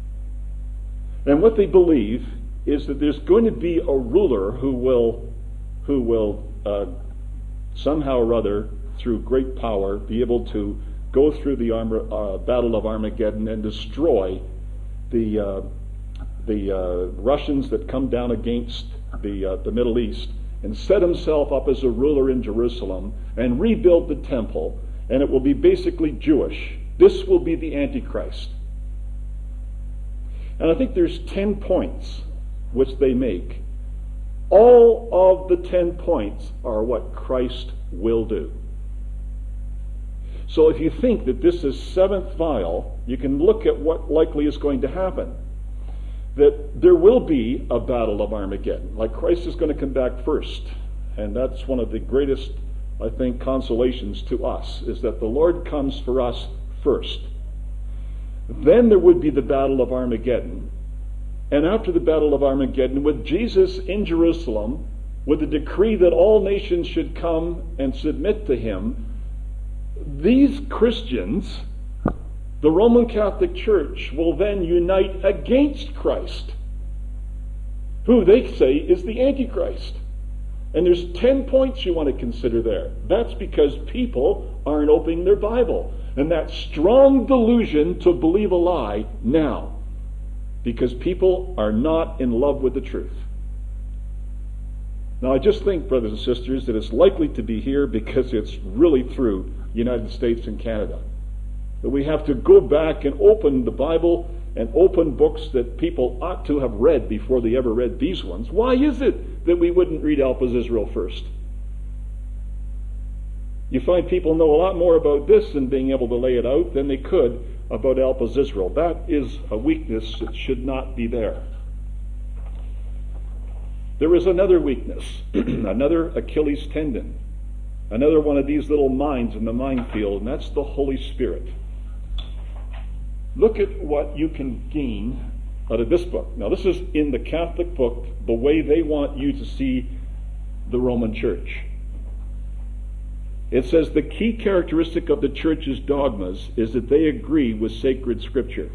And what they believe is that there's going to be a ruler who will who will uh, somehow or other, through great power, be able to go through the armor, uh, Battle of Armageddon and destroy the uh, the uh, Russians that come down against the uh, the Middle East, and set himself up as a ruler in Jerusalem and rebuild the temple, and it will be basically Jewish. This will be the Antichrist. And I think there's ten points which they make. All of the ten points are what Christ will do. So if you think that this is seventh vial, you can look at what likely is going to happen. That there will be a battle of Armageddon. Like Christ is going to come back first. And that's one of the greatest, I think, consolations to us, is that the Lord comes for us first. Then there would be the battle of Armageddon. And after the battle of Armageddon, with Jesus in Jerusalem, with the decree that all nations should come and submit to him, these Christians, the Roman Catholic Church, will then unite against Christ. who they say is the Antichrist. And there's ten points you want to consider there. That's because people aren't opening their Bible. And that strong delusion to believe a lie now. Because people are not in love with the truth. Now I just think, brothers and sisters, that it's likely to be here because it's really through the United States and Canada. That we have to go back and open the Bible and open books that people ought to have read before they ever read these ones. Why is it that we wouldn't read Alpha's Israel first? You find people know a lot more about this and being able to lay it out than they could about Alpha's Israel. That is a weakness that should not be there. There is another weakness, another Achilles tendon, another one of these little mines in the minefield, and that's the Holy Spirit. Look at what you can gain out of this book. Now, this is in the Catholic book, the way they want you to see the Roman Church. It says the key characteristic of the Church's dogmas is that they agree with sacred Scripture.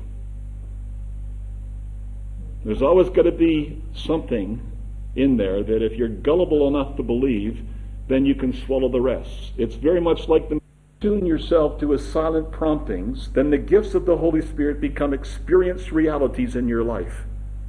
There's always got to be something in there that if you're gullible enough to believe, then you can swallow the rest. It's very much like the tune yourself to his silent promptings, then the gifts of the Holy Spirit become experienced realities in your life.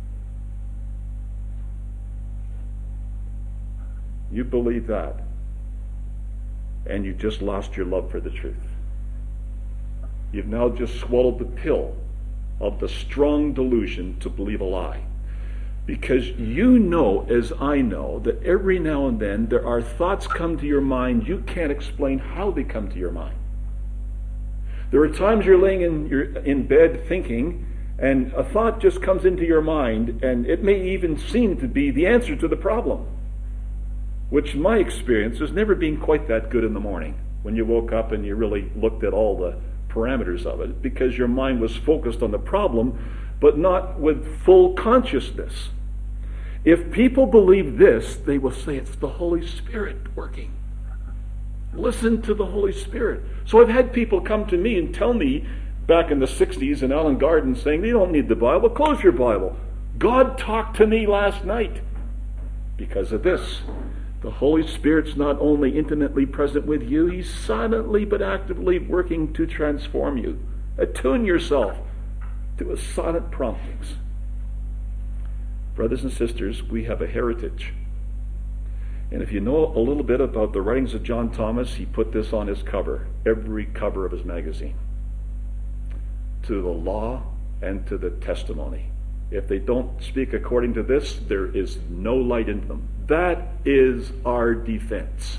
You believe that, and you just lost your love for the truth. You've now just swallowed the pill of the strong delusion to believe a lie. Because you know, as I know, that every now and then there are thoughts come to your mind you can't explain how they come to your mind. There are times you're laying in, your, in bed thinking, and a thought just comes into your mind, and it may even seem to be the answer to the problem. Which in my experience has never been quite that good in the morning, when you woke up and you really looked at all the parameters of it, because your mind was focused on the problem, but not with full consciousness. If people believe this, they will say it's the Holy Spirit working. Listen to the Holy Spirit. So I've had people come to me and tell me back in the sixties in Allen Gardens saying, you don't need the Bible, close your Bible. God talked to me last night. Because of this, the Holy Spirit's not only intimately present with you, he's silently but actively working to transform you. Attune yourself to his silent promptings. Brothers and sisters, we have a heritage. And if you know a little bit about the writings of John Thomas, he put this on his cover, every cover of his magazine. To the law and to the testimony. If they don't speak according to this, there is no light in them. That is our defense.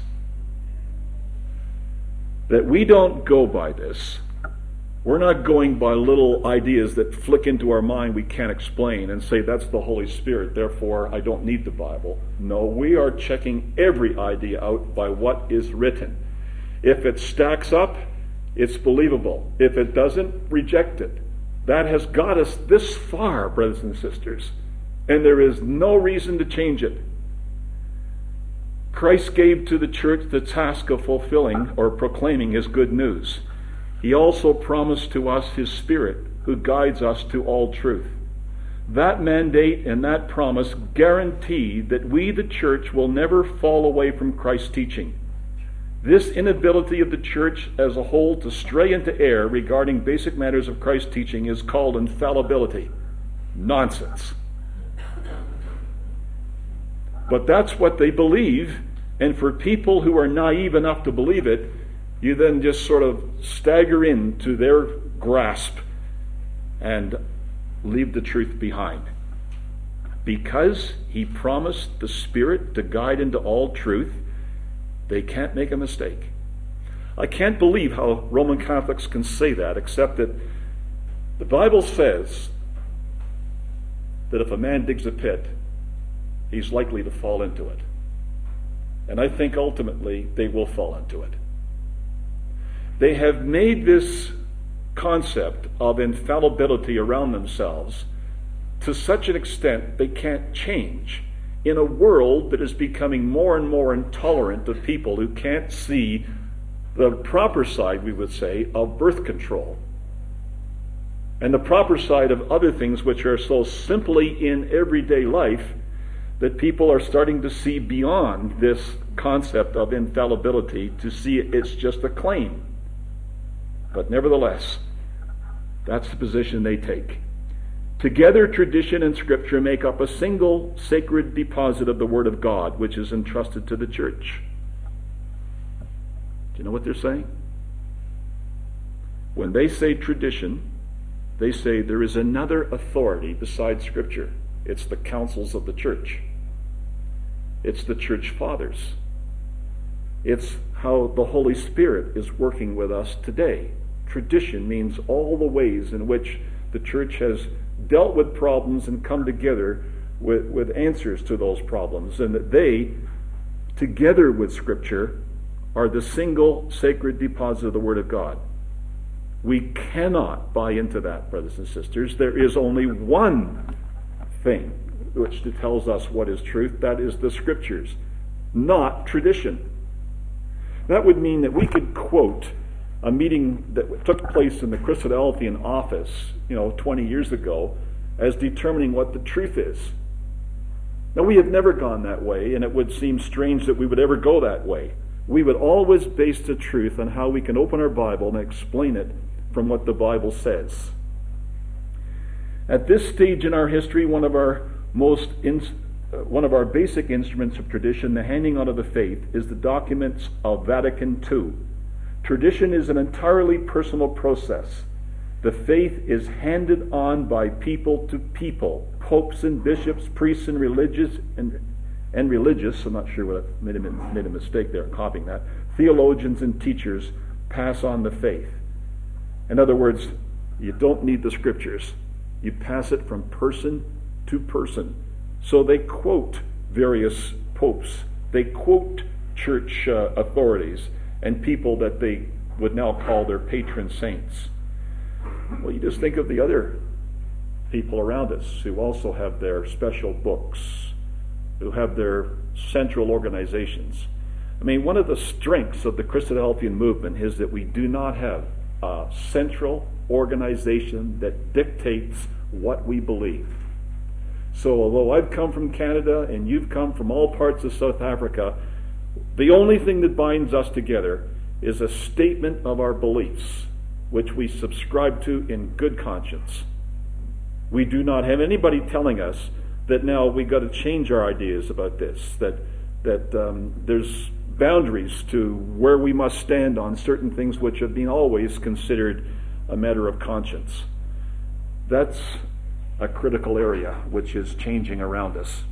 That we don't go by this. We're not going by little ideas that flick into our mind we can't explain and say that's the Holy Spirit, therefore I don't need the Bible. No, we are checking every idea out by what is written. If it stacks up, it's believable. If it doesn't, reject it. That has got us this far, brothers and sisters, and there is no reason to change it. Christ gave to the church the task of fulfilling or proclaiming his good news. He also promised to us his Spirit, who guides us to all truth. That mandate and that promise guarantee that we, the church, will never fall away from Christ's teaching. This inability of the church as a whole to stray into error regarding basic matters of Christ's teaching is called infallibility. Nonsense. But that's what they believe, and for people who are naive enough to believe it, you then just sort of stagger into their grasp and leave the truth behind. Because he promised the Spirit to guide into all truth, they can't make a mistake. I can't believe how Roman Catholics can say that, except that the Bible says that if a man digs a pit, he's likely to fall into it. And I think ultimately they will fall into it. They have made this concept of infallibility around themselves to such an extent they can't change in a world that is becoming more and more intolerant of people who can't see the proper side, we would say, of birth control. And the proper side of other things which are so simply in everyday life that people are starting to see beyond this concept of infallibility, to see it's just a claim. But nevertheless, that's the position they take. Together, tradition and Scripture make up a single sacred deposit of the Word of God, which is entrusted to the church. Do you know what they're saying? When they say tradition, they say there is another authority besides Scripture. It's the councils of the church. It's the church fathers. It's how the Holy Spirit is working with us today. Tradition means all the ways in which the church has dealt with problems and come together with, with answers to those problems, and that they, together with Scripture, are the single sacred deposit of the Word of God. We cannot buy into that, brothers and sisters. There is only one thing which tells us what is truth. That is the Scriptures, not tradition. That would mean that we could quote a meeting that took place in the Christadelphian office, you know, twenty years ago, as determining what the truth is. Now, we have never gone that way, and it would seem strange that we would ever go that way. We would always base the truth on how we can open our Bible and explain it from what the Bible says. At this stage in our history, one of our most in, uh, one of our basic instruments of tradition, the handing on of the faith, is the documents of Vatican Two. Tradition is an entirely personal process. The faith is handed on by people to people, popes and bishops, priests and religious and and religious. I'm not sure what I made a, made a mistake there in copying that. Theologians and teachers pass on the faith. In other words, you don't need the Scriptures. You pass it from person to person. So they quote various popes. They quote church uh, authorities and people that they would now call their patron saints. Well, you just think of the other people around us who also have their special books, who have their central organizations. I mean, one of the strengths of the Christadelphian movement is that we do not have a central organization that dictates what we believe. So although I've come from Canada and you've come from all parts of South Africa, the only thing that binds us together is a statement of our beliefs, which we subscribe to in good conscience. We do not have anybody telling us that now we got to change our ideas about this, that that um, there's boundaries to where we must stand on certain things which have been always considered a matter of conscience. That's a critical area which is changing around us.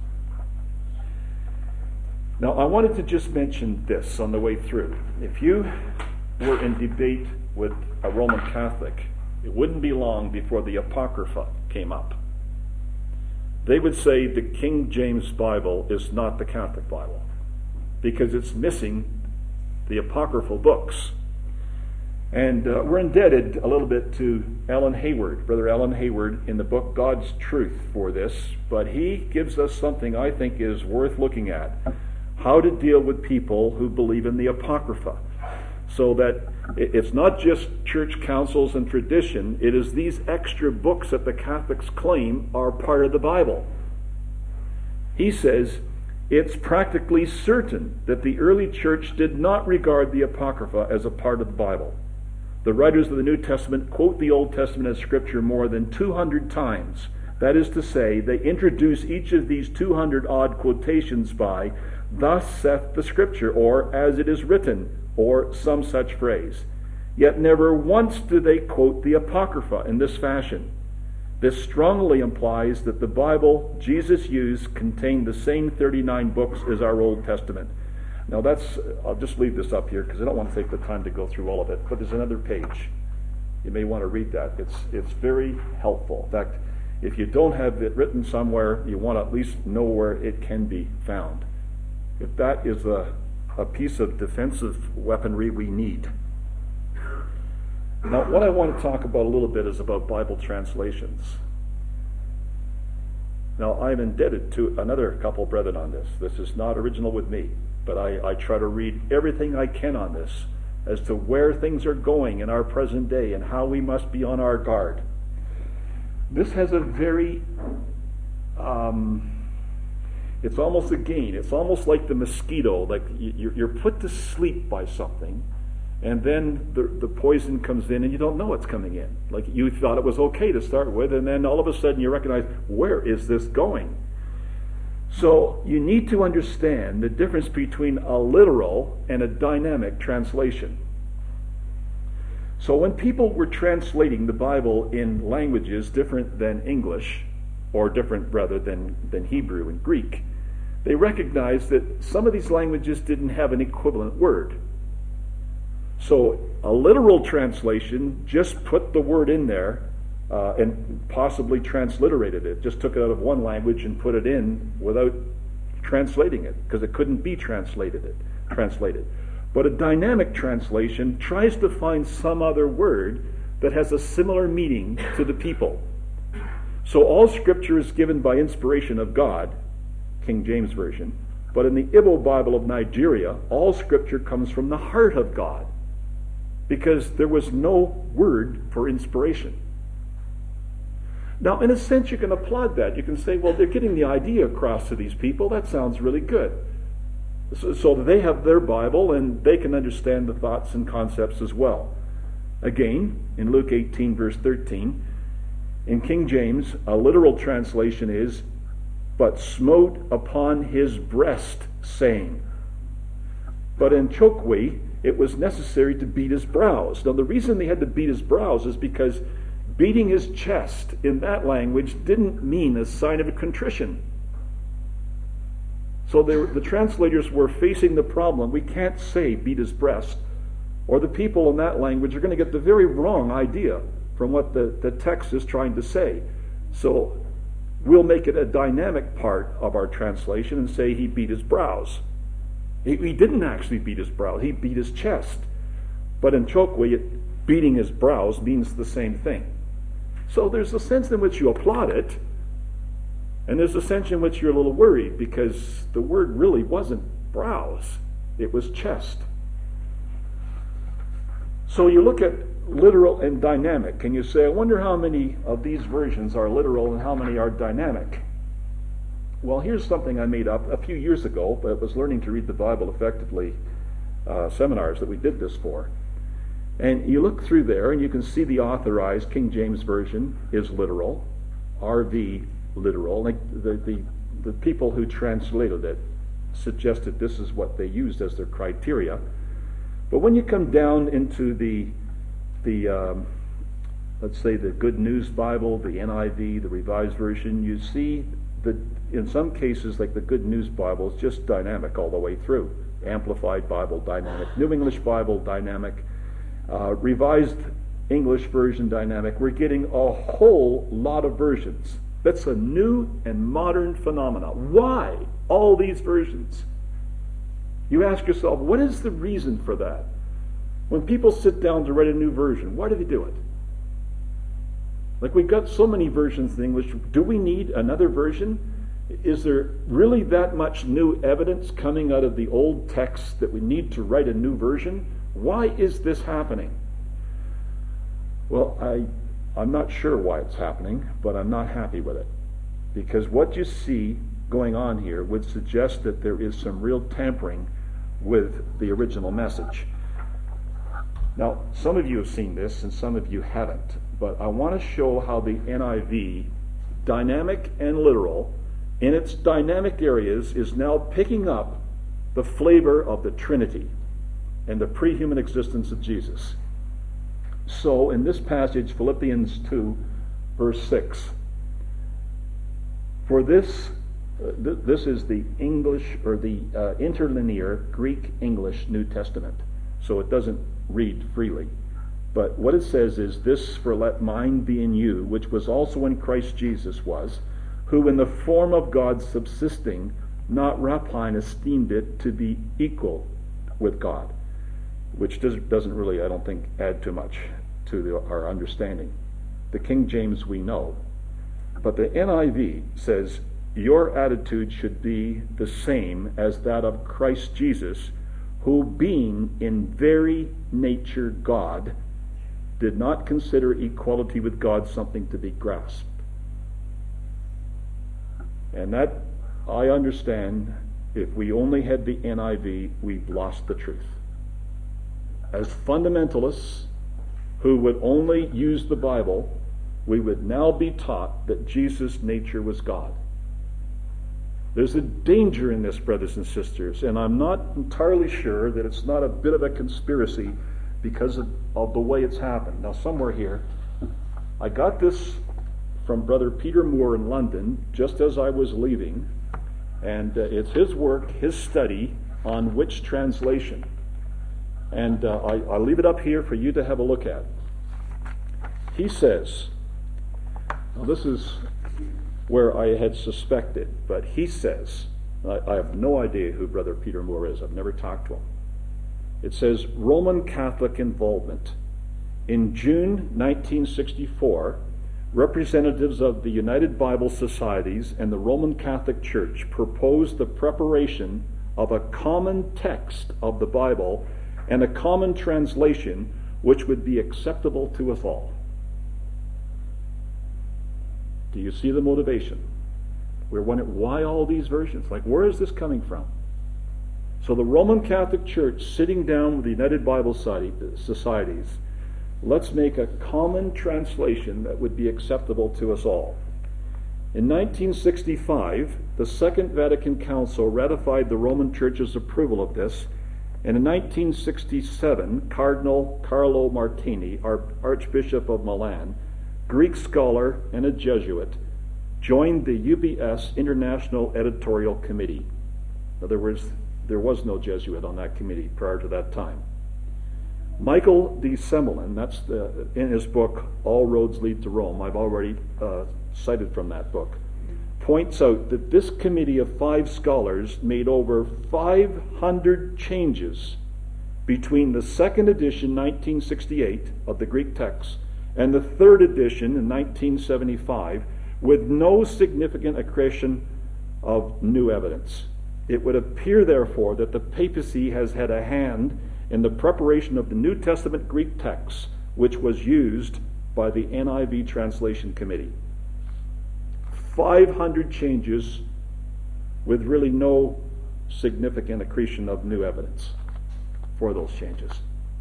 Now, I wanted to just mention this on the way through. If you were in debate with a Roman Catholic, it wouldn't be long before the Apocrypha came up. They would say the King James Bible is not the Catholic Bible because it's missing the apocryphal books. And uh, we're indebted a little bit to Alan Hayward, Brother Alan Hayward, in the book God's Truth for this, but he gives us something I think is worth looking at, how to deal with people who believe in the Apocrypha. So that it's not just church councils and tradition, it is these extra books that the Catholics claim are part of the Bible. He says, it's practically certain that the early church did not regard the Apocrypha as a part of the Bible. The writers of the New Testament quote the Old Testament as Scripture more than two hundred times. That is to say, they introduce each of these two hundred odd quotations by, "Thus saith the Scripture," or "as it is written," or some such phrase. Yet never once do they quote the Apocrypha in this fashion. This strongly implies that the Bible Jesus used contained the same thirty-nine books as our Old Testament. Now that's, I'll just leave this up here because I don't want to take the time to go through all of it, but there's another page. You may want to read that. It's it's very helpful. In fact, if you don't have it written somewhere, you want to at least know where it can be found. If that is a, a piece of defensive weaponry we need. Now, what I want to talk about a little bit is about Bible translations. Now, I'm indebted to another couple brethren on this. This is not original with me, but I, I try to read everything I can on this as to where things are going in our present day and how we must be on our guard. This has a very, um, It's almost a gain. It's almost like the mosquito, like you're, you're put to sleep by something, and then the, the poison comes in and you don't know it's coming in. Like you thought it was okay to start with, and then all of a sudden you recognize, where is this going? So you need to understand the difference between a literal and a dynamic translation. So when people were translating the Bible in languages different than English, or different rather than, than Hebrew and Greek, they recognized that some of these languages didn't have an equivalent word. So a literal translation just put the word in there uh, and possibly transliterated it, just took it out of one language and put it in without translating it, because it couldn't be translated. It, translated. But a dynamic translation tries to find some other word that has a similar meaning to the people. So all Scripture is given by inspiration of God, King James Version, but in the Igbo Bible of Nigeria, all Scripture comes from the heart of God, because there was no word for inspiration. Now, in a sense, you can applaud that. You can say, well, they're getting the idea across to these people. That sounds really good. So, so they have their Bible, and they can understand the thoughts and concepts as well. Again, in Luke eighteen, verse thirteen, in King James, a literal translation is, but smote upon his breast, saying. But in Chokwe, it was necessary to beat his brows. Now, the reason they had to beat his brows is because beating his chest in that language didn't mean a sign of a contrition. So they, the translators were facing the problem. We can't say beat his breast, or the people in that language are going to get the very wrong idea from what the, the text is trying to say. So we'll make it a dynamic part of our translation and say he beat his brows. He, he didn't actually beat his brow, he beat his chest. But in Chokwe, it, beating his brows means the same thing. So there's a sense in which you applaud it, and there's a sense in which you're a little worried, because the word really wasn't brows, it was chest. So you look at literal and dynamic, and you say, I wonder how many of these versions are literal and how many are dynamic. Well, here's something I made up a few years ago, but it was learning to read the Bible effectively uh, seminars that we did this for. And you look through there, and you can see the authorized King James Version is literal, R V literal. Like the, the, the people who translated it suggested this is what they used as their criteria. But when you come down into the, the um, let's say the Good News Bible, the N I V, the Revised Version, you see that in some cases, like the Good News Bible, is just dynamic all the way through. Amplified Bible, dynamic. New English Bible, dynamic. Uh, Revised English Version, dynamic. We're getting a whole lot of versions. That's a new and modern phenomenon. Why all these versions? You ask yourself, what is the reason for that? When people sit down to write a new version, why do they do it? Like, we've got so many versions in English. Do we need another version? Is there really that much new evidence coming out of the old text that we need to write a new version? Why is this happening? Well, I, I'm not sure why it's happening, but I'm not happy with it. Because what you see going on here would suggest that there is some real tampering with the original message. Now, some of you have seen this and some of you haven't, but I want to show how the N I V, dynamic and literal, in its dynamic areas is now picking up the flavor of the Trinity and the pre-human existence of Jesus. So in this passage, Philippians two, verse six, for this, uh, th- this is the English, or the uh, interlinear Greek-English New Testament, so it doesn't read freely. But what it says is, this for let mind be in you, which was also in Christ Jesus was, who in the form of God subsisting, not rapine esteemed it to be equal with God. Which does, doesn't really, I don't think, add too much to the, our understanding. The King James we know. But the N I V says, your attitude should be the same as that of Christ Jesus, who being in very nature God, did not consider equality with God something to be grasped. And that I understand if we only had the N I V, we've lost the truth. As fundamentalists who would only use the Bible, we would now be taught that Jesus' nature was God. There's a danger in this, brothers and sisters, and I'm not entirely sure that it's not a bit of a conspiracy because of, of the way it's happened. Now, somewhere here, I got this from Brother Peter Moore in London just as I was leaving, and uh, it's his work, his study on which translation. And uh, I, I leave it up here for you to have a look at. He says, now this is where I had suspected, but he says, I, I have no idea who Brother Peter Moore is. I've never talked to him. It says, Roman Catholic involvement. In June nineteen sixty-four, representatives of the United Bible Societies and the Roman Catholic Church proposed the preparation of a common text of the Bible and a common translation which would be acceptable to us all. Do you see the motivation? We're wondering, why all these versions? Like, where is this coming from? So the Roman Catholic Church, sitting down with the United Bible Societies, let's make a common translation that would be acceptable to us all. In nineteen sixty-five, the Second Vatican Council ratified the Roman Church's approval of this, and in nineteen sixty-seven, Cardinal Carlo Martini, our Archbishop of Milan, Greek scholar and a Jesuit, joined the U B S International Editorial Committee. In other words, there was no Jesuit on that committee prior to that time. Michael de Semmelin, that's the, in his book, All Roads Lead to Rome, I've already uh, cited from that book, points out that this committee of five scholars made over five hundred changes between the second edition, nineteen sixty-eight, of the Greek text and the third edition in nineteen seventy-five, with no significant accretion of new evidence. It would appear, therefore, that the papacy has had a hand in the preparation of the New Testament Greek text, which was used by the N I V Translation Committee. five hundred changes with really no significant accretion of new evidence for those changes.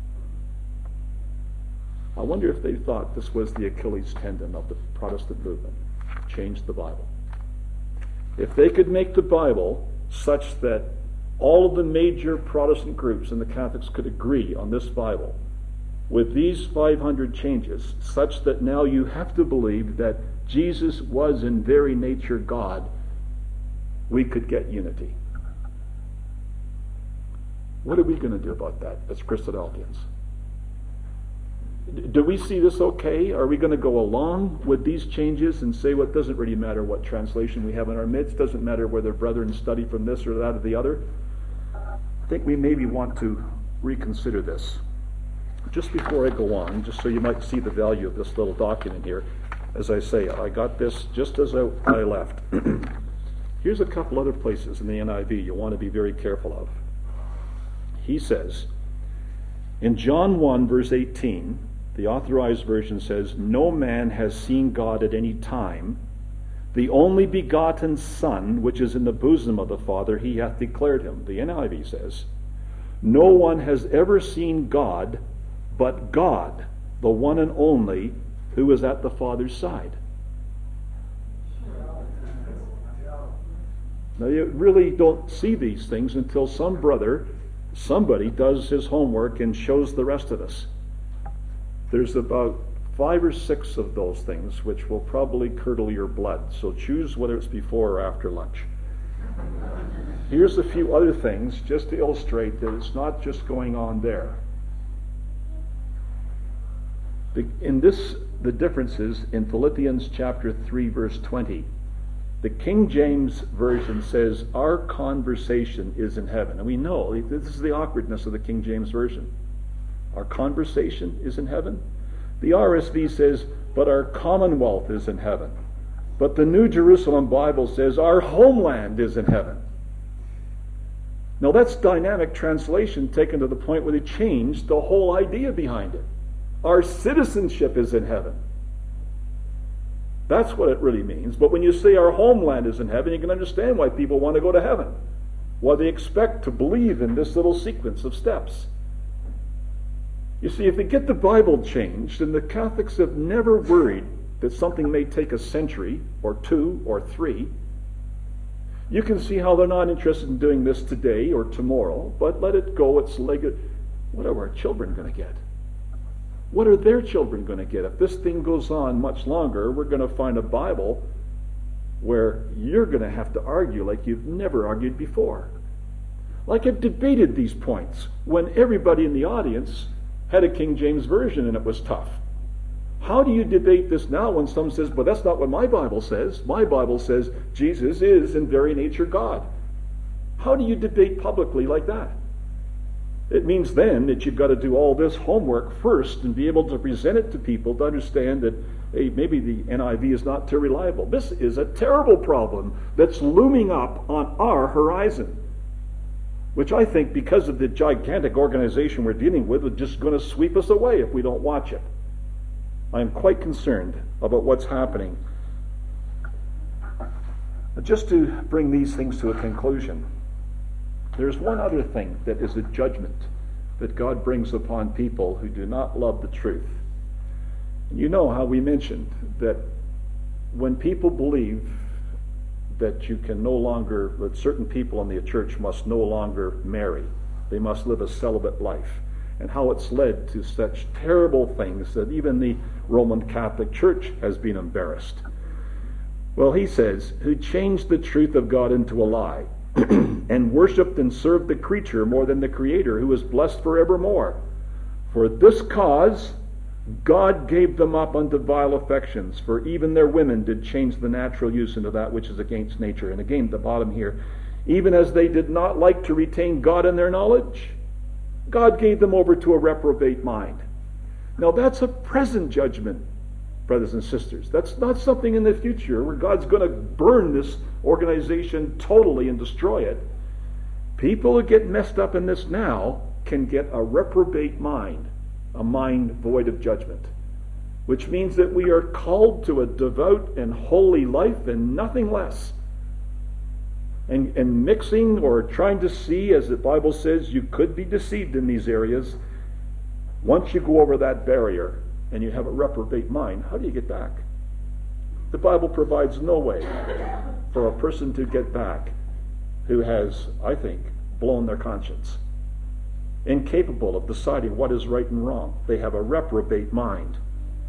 I wonder if they thought this was the Achilles tendon of the Protestant movement. Change the Bible. If they could make the Bible such that all of the major Protestant groups and the Catholics could agree on this Bible with these five hundred changes, such that now you have to believe that Jesus was in very nature God, we could get unity. What are we going to do about that as Christadelphians? Do we see this okay? Are we going to go along with these changes and say, well, it doesn't really matter what translation we have in our midst, doesn't matter whether brethren study from this or that or the other? I think we maybe want to reconsider this. Just before I go on, just so you might see the value of this little document here, as I say, I got this just as I, I left. Here's a couple other places in the N I V you want to be very careful of. He says, in John one, verse eighteen, the Authorized Version says, no man has seen God at any time. The only begotten Son, which is in the bosom of the Father, he hath declared him. The N I V says, no one has ever seen God but God, the one and only, who is at the Father's side. Now, you really don't see these things until some brother, somebody does his homework and shows the rest of us. There's about five or six of those things which will probably curdle your blood. So choose whether it's before or after lunch. Here's a few other things just to illustrate that it's not just going on there. The, in this, the differences in Philippians chapter three, verse twenty. The King James Version says, our conversation is in heaven. And we know, this is the awkwardness of the King James Version. Our conversation is in heaven. The R S V says, but our commonwealth is in heaven. But the New Jerusalem Bible says, our homeland is in heaven. Now that's dynamic translation taken to the point where they changed the whole idea behind it. Our citizenship is in heaven. That's what it really means. But when you say our homeland is in heaven, you can understand why people want to go to heaven. Why they expect to believe in this little sequence of steps. You see, if they get the Bible changed, and the Catholics have never worried that something may take a century, or two, or three, you can see how they're not interested in doing this today or tomorrow, but let it go. It's like, a, what are our children going to get? What are their children going to get? If this thing goes on much longer, we're going to find a Bible where you're going to have to argue like you've never argued before. Like I've debated these points when everybody in the audience had a King James Version and it was tough. How do you debate this now when someone says, but that's not what my Bible says. My Bible says Jesus is in very nature God. How do you debate publicly like that? It means then that you've got to do all this homework first and be able to present it to people to understand that, hey, maybe the N I V is not too reliable. This is a terrible problem that's looming up on our horizon, which I think, because of the gigantic organization we're dealing with, is just going to sweep us away if we don't watch it. I am quite concerned about what's happening. Just to bring these things to a conclusion, there's one other thing that is a judgment that God brings upon people who do not love the truth. You know how we mentioned that when people believe that you can no longer, that certain people in the church must no longer marry, they must live a celibate life, and how it's led to such terrible things that even the Roman Catholic Church has been embarrassed. Well, he says, who changed the truth of God into a lie, and worshipped and served the creature more than the Creator, who is blessed forevermore. For this cause God gave them up unto vile affections, for even their women did change the natural use into that which is against nature. And again, at the bottom here, even as they did not like to retain God in their knowledge, God gave them over to a reprobate mind. Now that's a present judgment, brothers and sisters. That's not something in the future where God's going to burn this organization totally and destroy it. People who get messed up in this now can get a reprobate mind, a mind void of judgment, which means that we are called to a devout and holy life and nothing less. And, and mixing or trying to see, as the Bible says, you could be deceived in these areas. Once you go over that barrier and you have a reprobate mind, how do you get back? The Bible provides no way for a person to get back who has, I think, blown their conscience, incapable of deciding what is right and wrong. They have a reprobate mind.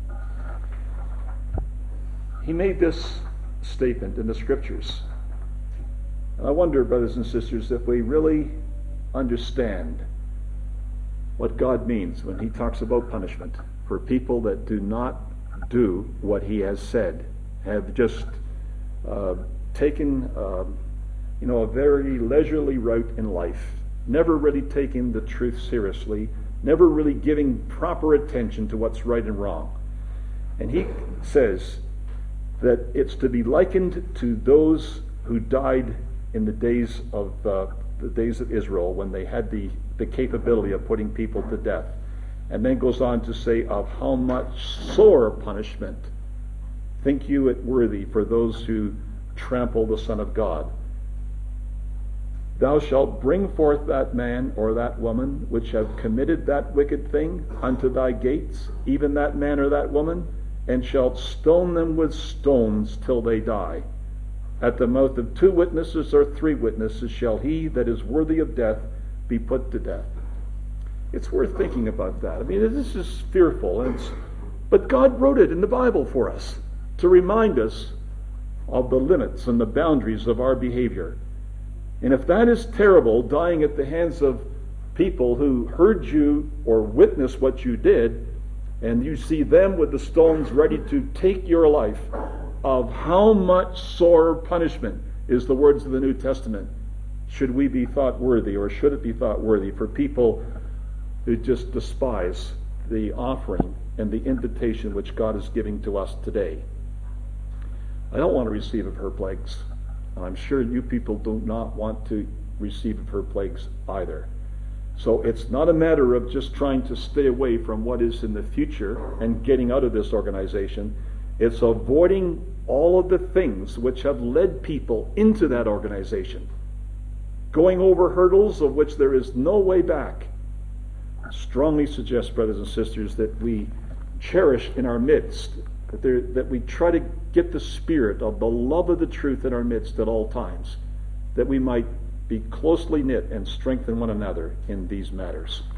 He made this statement in the Scriptures. And I wonder, brothers and sisters, if we really understand what God means when he talks about punishment for people that do not do what he has said, have just uh, taken uh, you know, a very leisurely route in life, never really taking the truth seriously, never really giving proper attention to what's right and wrong. And he says that it's to be likened to those who died in the days of uh, the days of Israel, when they had the, the capability of putting people to death. And then goes on to say, of how much sore punishment think you it worthy for those who trample the Son of God. Thou shalt bring forth that man or that woman which have committed that wicked thing unto thy gates, even that man or that woman, and shalt stone them with stones till they die. At the mouth of two witnesses or three witnesses shall he that is worthy of death be put to death. It's worth thinking about that. I mean, this is fearful, and it's, but God wrote it in the Bible for us to remind us of the limits and the boundaries of our behavior. And if that is terrible, dying at the hands of people who heard you or witnessed what you did, and you see them with the stones ready to take your life, of how much sore punishment is the words of the New Testament should we be thought worthy, or should it be thought worthy for people who just despise the offering and the invitation which God is giving to us today. I don't want to receive of her plagues. And I'm sure you people do not want to receive of her plagues either. So it's not a matter of just trying to stay away from what is in the future and getting out of this organization. It's avoiding all of the things which have led people into that organization, going over hurdles of which there is no way back. I strongly suggest, brothers and sisters, that we cherish in our midst, that, there, that we try to get the spirit of the love of the truth in our midst at all times, that we might be closely knit and strengthen one another in these matters.